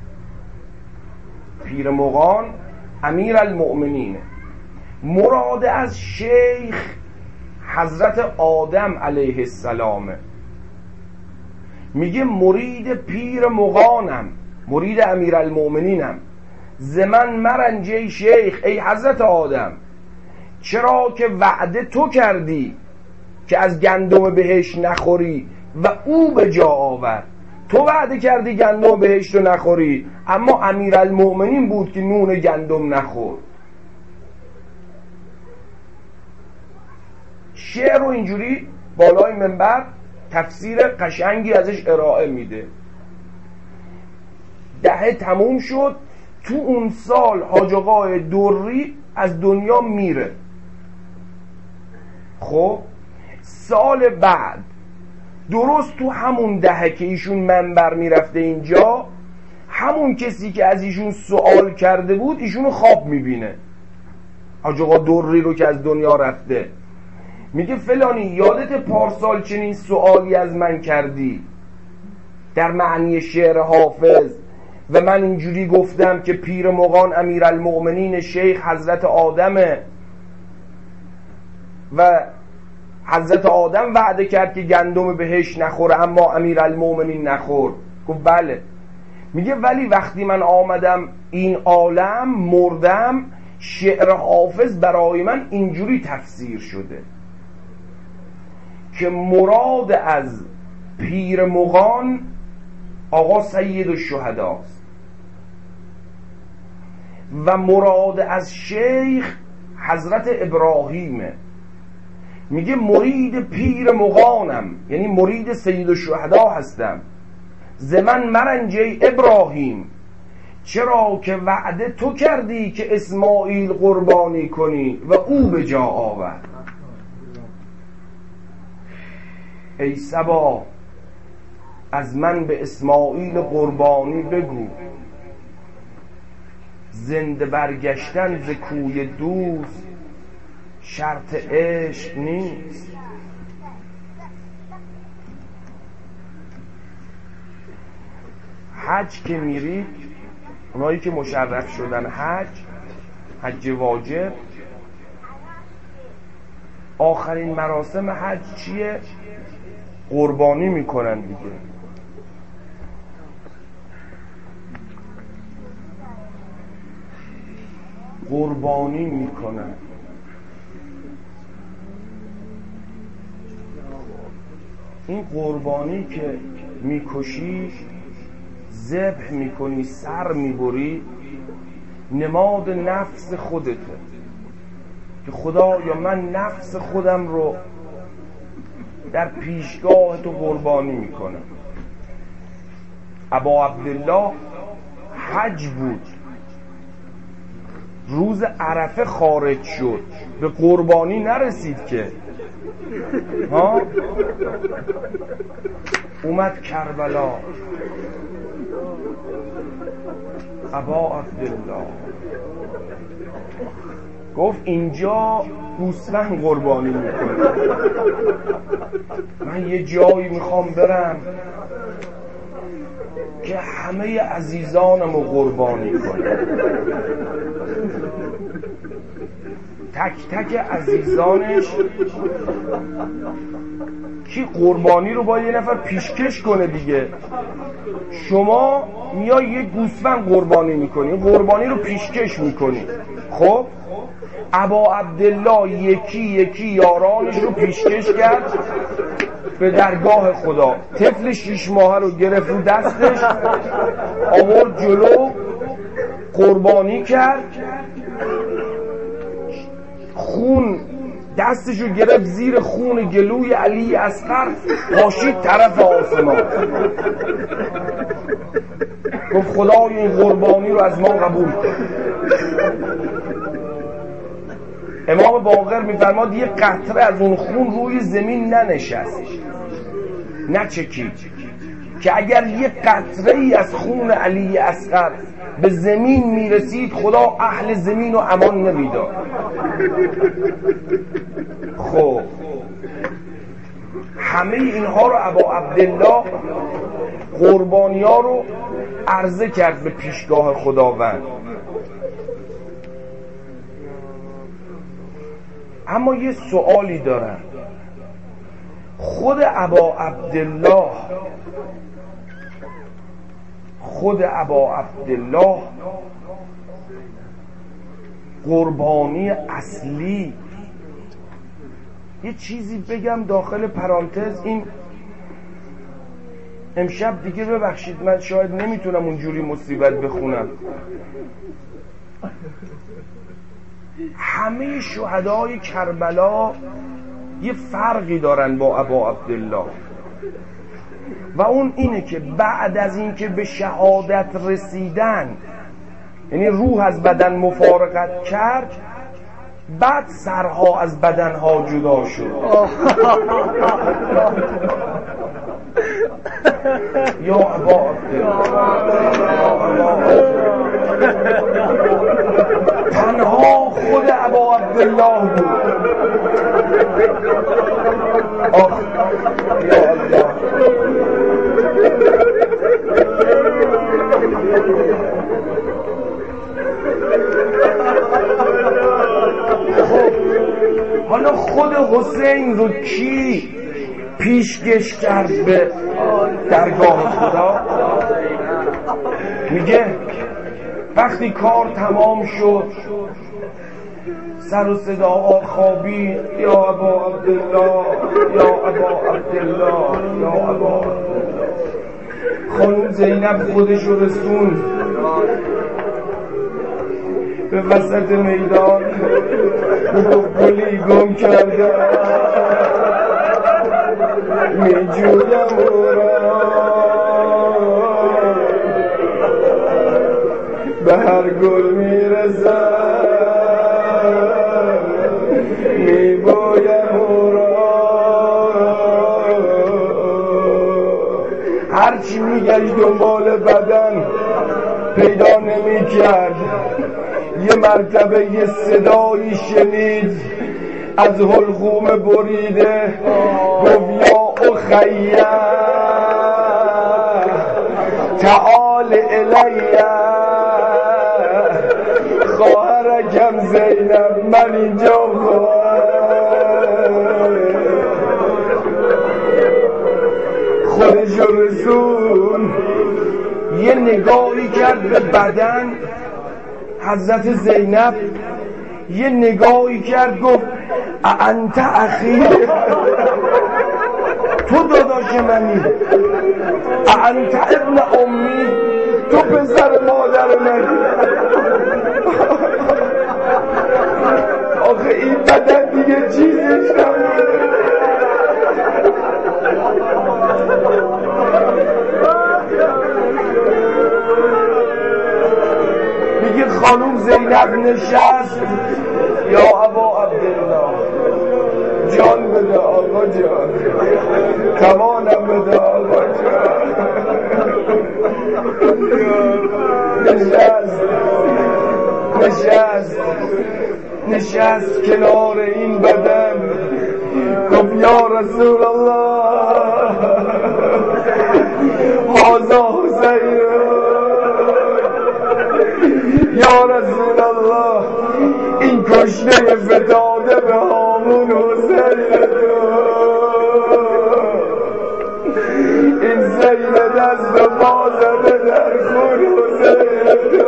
Speaker 1: پیر مغان امیر المؤمنینه. مراد از شیخ حضرت آدم علیه السلامه. میگه مرید پیر مغانم، مرید امیر المؤمنینم، ز من مرنجی شیخ، ای حضرت آدم، چرا که وعده تو کردی که از گندم بهشت نخوری و او به جا آورد. تو وعده کردی گندم بهشت رو نخوری، اما امیر المؤمنین بود که نون گندم نخورد. شعر رو اینجوری بالای منبر تفسیر قشنگی ازش ارائه میده. دهه تموم شد. تو اون سال حاج آقای دوری از دنیا میره. خب سال بعد درست تو همون دهه که ایشون منبر میرفته اینجا، همون کسی که از ایشون سوال کرده بود ایشونو خواب میبینه، حاج آقا دوری رو که از دنیا رفته. میگه فلانی یادت پارسال چنین سوالی از من کردی در معنی شعر حافظ و من اینجوری گفتم که پیر مغان امیر المؤمنین شیخ حضرت آدمه و حضرت آدم وعده کرد که گندم بهش نخوره اما امیر المؤمنین نخورد. گفت بله. میگه ولی وقتی من آمدم این عالم مردم، شعر حافظ برای من اینجوری تفسیر شده که مراد از پیر مغان آقا سید الشهداست. و مراد از شیخ حضرت ابراهیمه. میگه مرید پیر مغانم، یعنی مرید سید الشهدا هستم. ز من مرنج ای ابراهیم، چرا که وعده تو کردی که اسماعیل قربانی کنی و او به جا آورد. ای صبا از من به اسماعیل قربانی بگو، زنده برگشتن ز کوی دوست شرط عشق نیست. حج که میرید، اونایی که مشرف شدن حج، حج واجب، آخرین مراسم حج چیه؟ قربانی میکنن دیگه. قربانی میکنن. این قربانی که میکشی، ذبح میکنی، سر میبری، نماد نفس خودته که خدایا من نفس خودم رو در پیشگاه تو قربانی میکنم. ابا عبدالله حج بود، روز عرفه خارج شد، به قربانی نرسید که ها، اومد کربلا. ابا عبدالله گفت اینجا گوسفند قربانی میکنه، من یه جایی میخوام برم که همه عزیزانمو قربانی کنم. تک تک عزیزانش. کی قربانی رو باید یه نفر پیشکش کنه دیگه. شما میای یه گوسفند قربانی میکنی، قربانی رو پیشکش میکنی. خب ابا عبدالله یکی یکی یارانش رو پیشکش کرد به درگاه خدا. طفل شیش ماهه رو گرفت رو دستش، آورد جلو، قربانی کرد. خون دستشو گرفت زیر خون گلوی علی اصغر، پاشید طرف آسمان. گفت خدای این قربانی رو از ما قبول کن. امام باقر میفرماد یه قطره از اون خون روی زمین ننشست، نچکید، که اگر یه قطره ای از خون علی اصغر به زمین میرسید خدا اهل زمین رو امان نمیداد. خب همه اینها رو ابا عبدالله قربانی ها رو عرضه کرد به پیشگاه خداوند. اما یه سوالی دارم، خود ابا عبدالله خود ابا عبدالله قربانی اصلی، یه چیزی بگم داخل پرانتز، این امشب دیگه ببخشید من شاید نمیتونم اونجوری مصیبت بخونم. همه شهدای کربلا یه فرقی دارن با ابا عبدالله و اون اینه که بعد از این که به شهادت رسیدن، یعنی روح از بدن مفارقت کرد، بعد سرها از بدنها جدا شد. یا ابا تنها خود ابا عبدالله بود. آخ یا الله. حالا خود حسین رو کی پیشکش کرد به درگاه خدا؟ میگه وقتی کار تمام شد، سر و صداها خوابید، یا ابا عبدالله، یا ابا عبدالله، یا ابا عبدالله. خانم زینب خودش رو رسوند، به وسط میدان گفت گلی گم کرده می جویم او را به هر گل می رسم می بویم او را هرچی میگشت دنبال بدن پیدا نمی کرد. یه مرتبه یه صدایی شنید از حلقوم بریده گفت یا اخیه تعال الیه خواهرکم زینب من اینجا خودش رسول یه نگاهی کرد به بدن حضرت زینب، یه نگاهی کرد گفت انت اخی تو داداش منی، انت ابن امی تو پسر مادر منی. آخه این بدن دیگه چیزش نمونه. میگه خانوم زینب نشست یا ابا عبدالله جان بده آقا جان توانم بده آقا جان. نشست نشست نشست کنار این بدن گفت یا رسول الله هذا حسین یا رسول الله این کشته فتاده به هامون حسین این زین دست و پا زده در خون حسین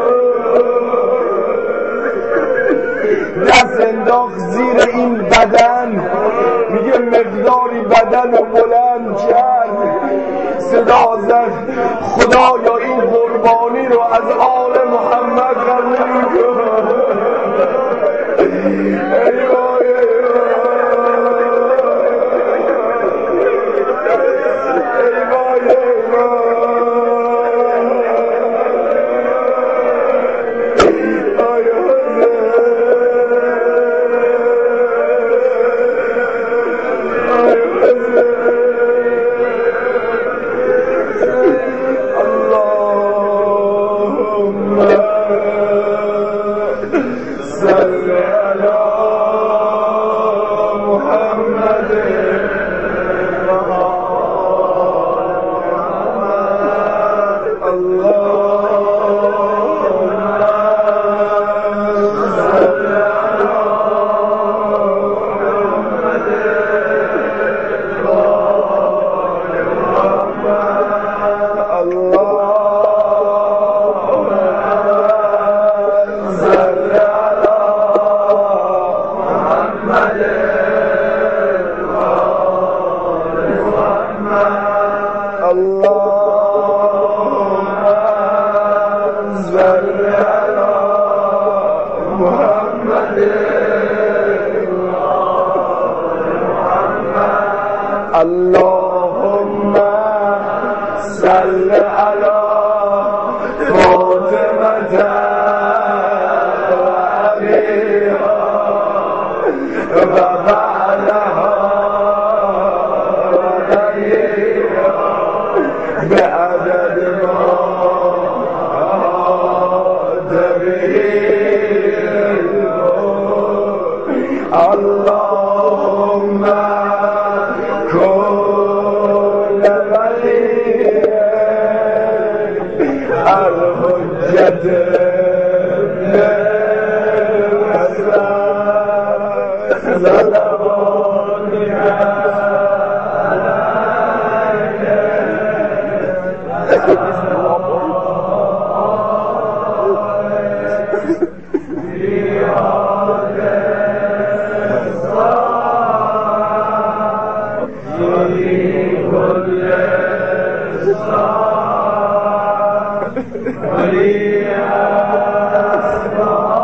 Speaker 1: دست انداخت زیر این بدن. میگه مقداری بدن رو بلند کرد صدا زد خدایا این قربانی رو از آل محمد قبول کن. ای وای ای وای اللهم صل على فاطمة وعليها وبعدها وغيرها بعدد ما اللهم كل ولي الحجة ولي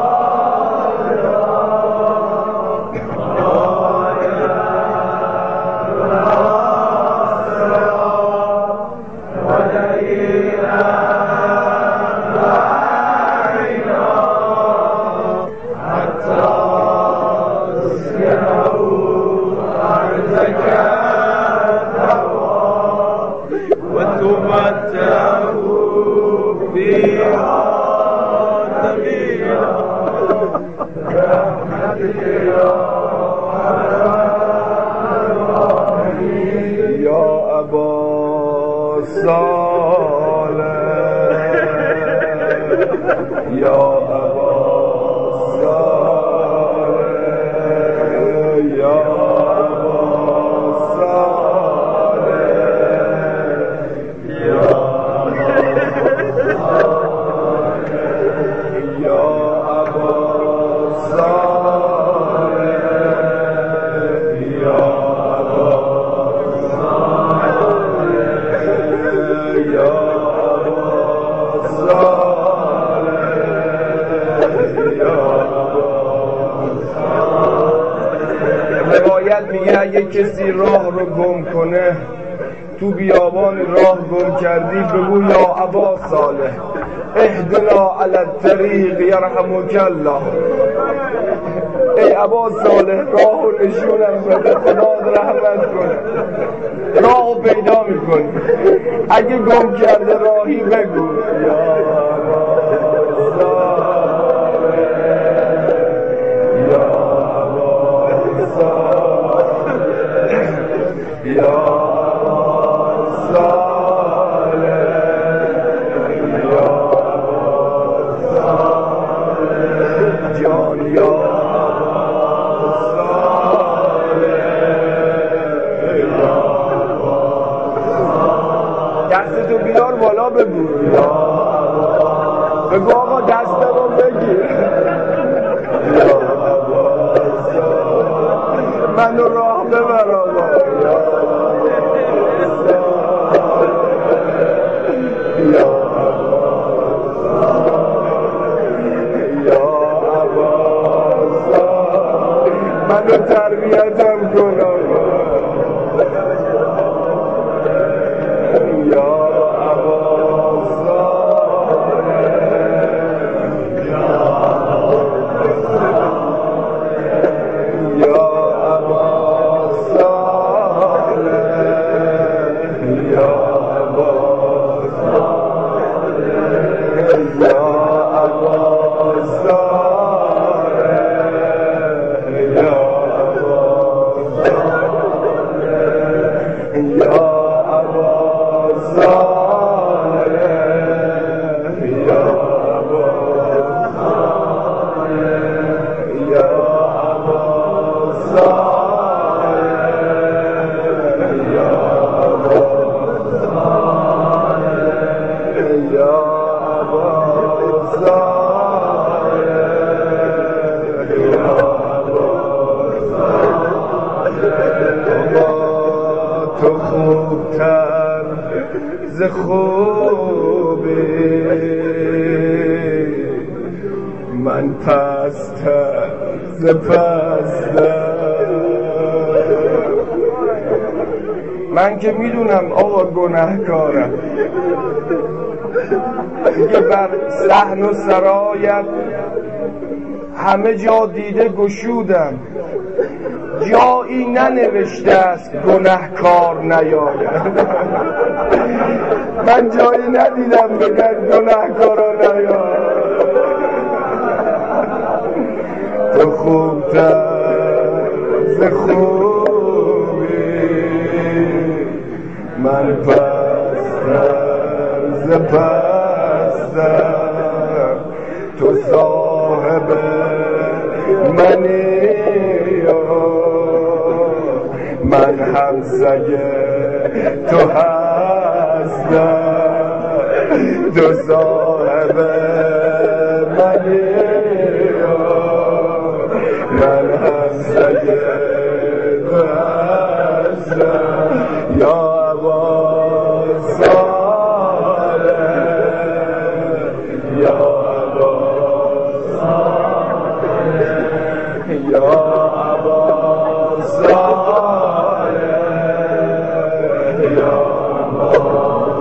Speaker 1: میگه اگه کسی راه رو گم کنه، تو بیابان راه گم کردی، بگو یا ابا صالح اهدنا علی الطریق یرحمک الله. ای ابا صالح راه و نشونم بده، خدا رحمت کنه. راه رو پیدا میکنی، اگه گم کرده راهی بگو یا ابا صالح یا ابا صالح یا دستتو بیار بالا بگو بگو آقا دستمو بگیر منو راه ببر آقا منو تربیتم کن آقا یا ابا صالح یا ابا صالح یا ابا صالح یا ابا صالح یا تو خوبتر ز خوبی من پستر ز پستر. من که میدونم آقا گناهکارم، دیگه بر صحن و سرایت همه جا دیده گشودم، جایی ننوشته است گناهکار نیاید. من جایی ندیدم بگن گناهکارا نیاید. تو خوبتر ز خوبی من پستر ز پستر. تو صاحب منی من هم سگ تو هستم. تو صاحب منی من هم سگ تو هستم. یا ابا صالح یا ابا صالح یا ابا صالح یا ابا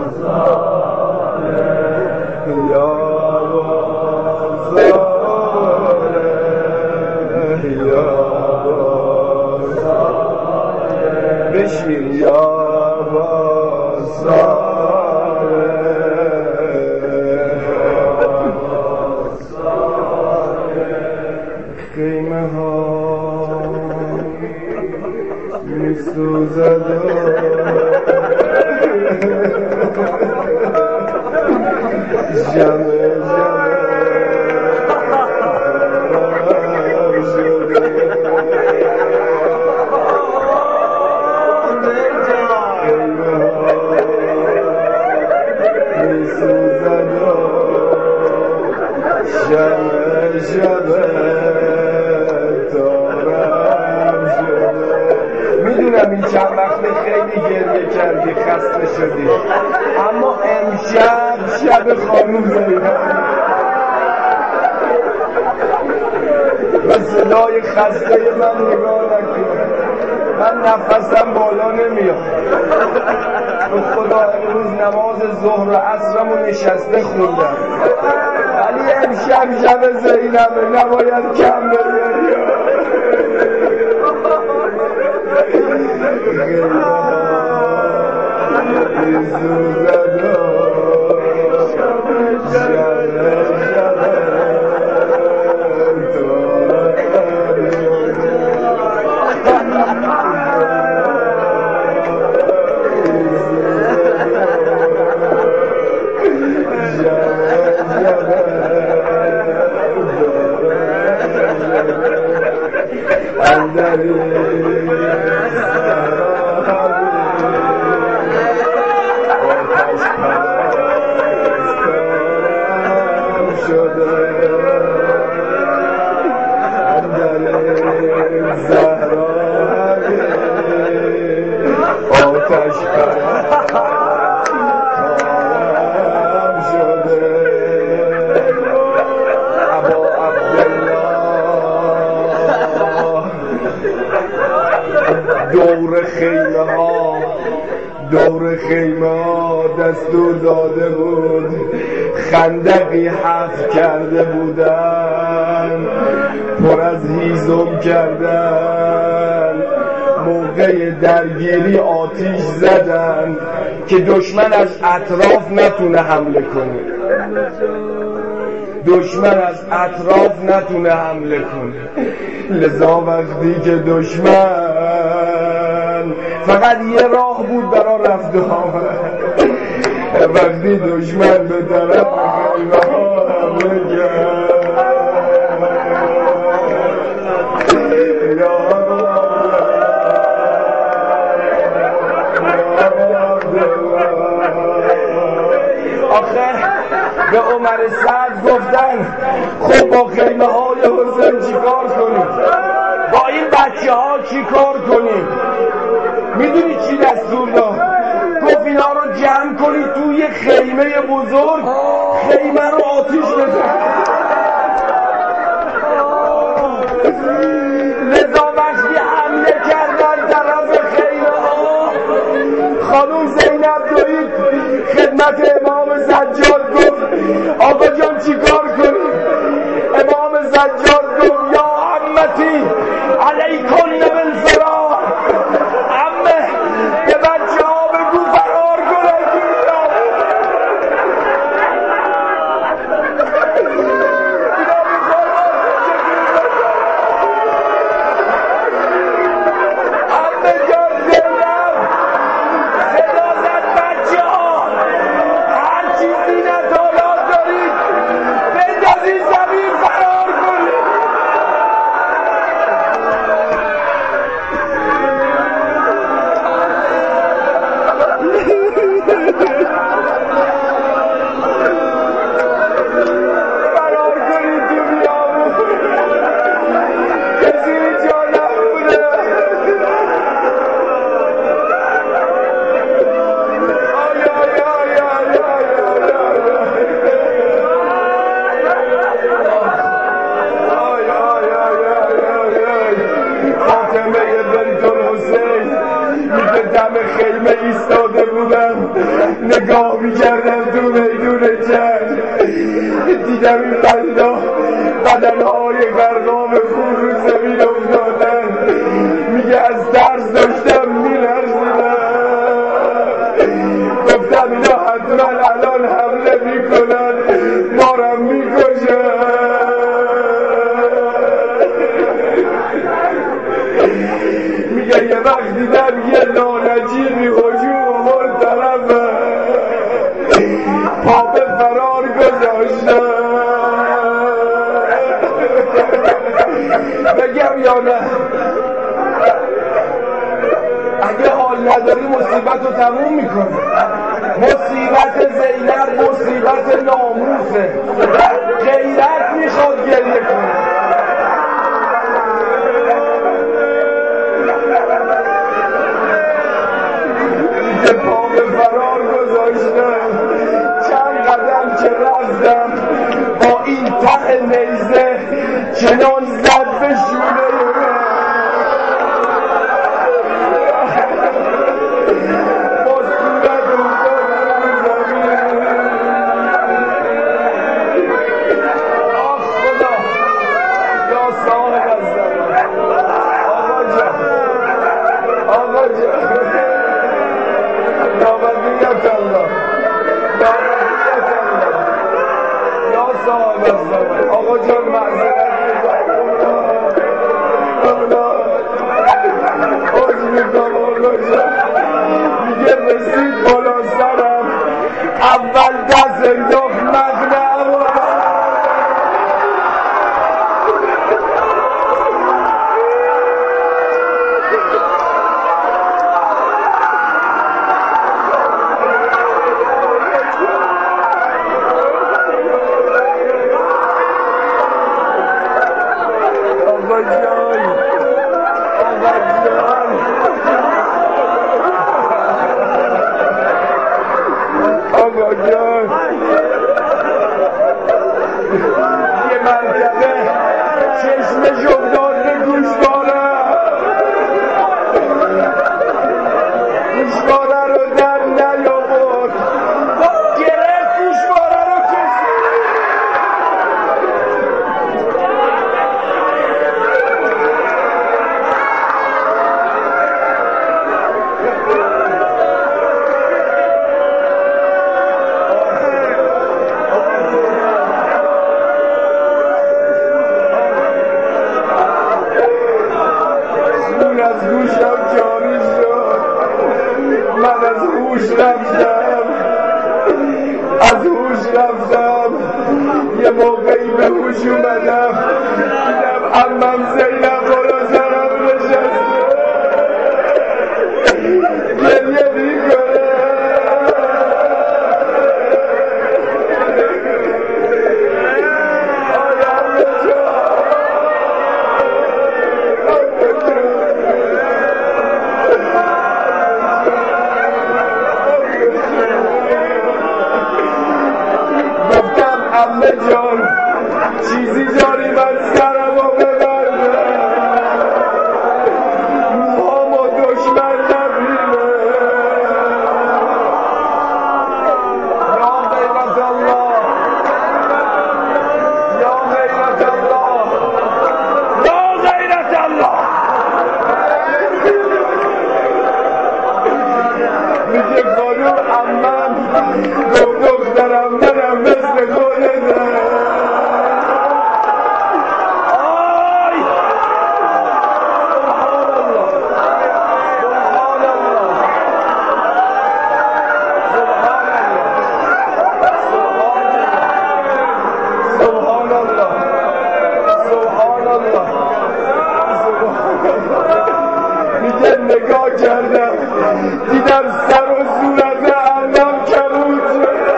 Speaker 1: صالح یا ابا صالح یا ابا صالح. بشین میسوزد جمع میدونم این چند وقت خیلی گریه کردی خسته شدی، اما امشب شب خانوم زینب و صدای خسته من نگاه نکن، من نفسم بالا نمیاد. به خدا امروز نماز ظهر و عصرمو نشسته خوندم، ولی امشب شب زینبه نباید کم بگیری. دور خیمه ها دور خیمه ها دستور داده بود، خندقی حفر کرده بودن، پر از هیزم کردن، موقع درگیری آتیش زدن که دشمن از اطراف نتونه حمله کنه، دشمن از اطراف نتونه حمله کنه. لذا وقتی که دشمن فقط یه راه بود برای رفت و آمد، وقتی دشمن به طرف خیمه ها حمله کرد، آخر به عمر سعد گفتن خب با خیمه های حسین چی کار کنیم، با این بچه ها چی کار کنیم؟ میدونی چی دستور داد؟ گفت اینا رو جمع کنید توی خیمه بزرگ، خیمه رو آتیش بزن. لذا وقتی حمله کردن طرف خیمه ها، خانوم زینب دوید خدمت امام سجاد گفت آقا جان چی کار کنیم؟ امام سجاد گفت یا عمتی علیکن بالفرار، عمه به بچه ها بگو فرار کنن. عمه جان زینب صدا زد بچه ها هر چیزی نتالات دارید بندازید زمین فرار کنید. فرار کنید تو بیامون، کسی جا نمونه. آی آی آی آی آی آی آی آی آی. فاطمه بنت الحسین میگه دم خیمه ایستاده بودم، نگاه میکردم تو میدون جنگ، دیدم این بندا بدنهای غرقاب خون رو زمین افتادن، میگه از ترس داشتم میلرزیدم، گفتم اینا حتما الان حمله میکنن مارم میکشن. میگه یه وقت دیدم پا به فرار گذاشتم. بگم یا نه؟ اگه حال نداری مصیبت رو تموم میکنه. مصیبت زینب مصیبت ناموسه. غیرت میخواد گریه کنه. که پا به فرار گذاشتم. چند قدم که رفتم با این ته نیزه چنان زد به شونه آقا جان معذرت میکنم. آقا جان میگه رسید بالا سرم، اول دست انداخت مغنم. یه مرتبه چشم جبدار به گوشواره گوشواره رو در نیاورد، گرفت گوشواره رو کشید. از گوشم جاری شد. من از هوش رفتم از هوش رفتم یه موقعی به هوش اومدم دیدم عمم زینب بالا سرم نشسته گریه میکنه. عمه جان چیزی داری من سرم رو ببرده، موهام و دشمن نبینه. یا غیرت الله، یا غیرت الله، یا غیرت الله. میگه خانوم عمم گفت دخترم منم مثل خودت. میگه نگاه کردم دیدم سر و صورت عمم کبود شده.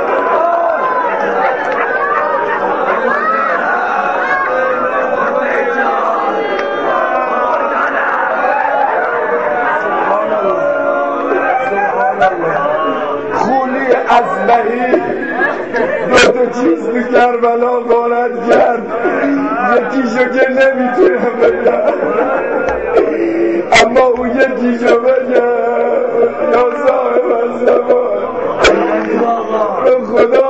Speaker 1: خولی اصبهی دو تا چیز تو کربلا غارت کرد، یکیشو که نمیتونم بگم اما اون یکیشو بگم. یا صاحب الزمان، خدا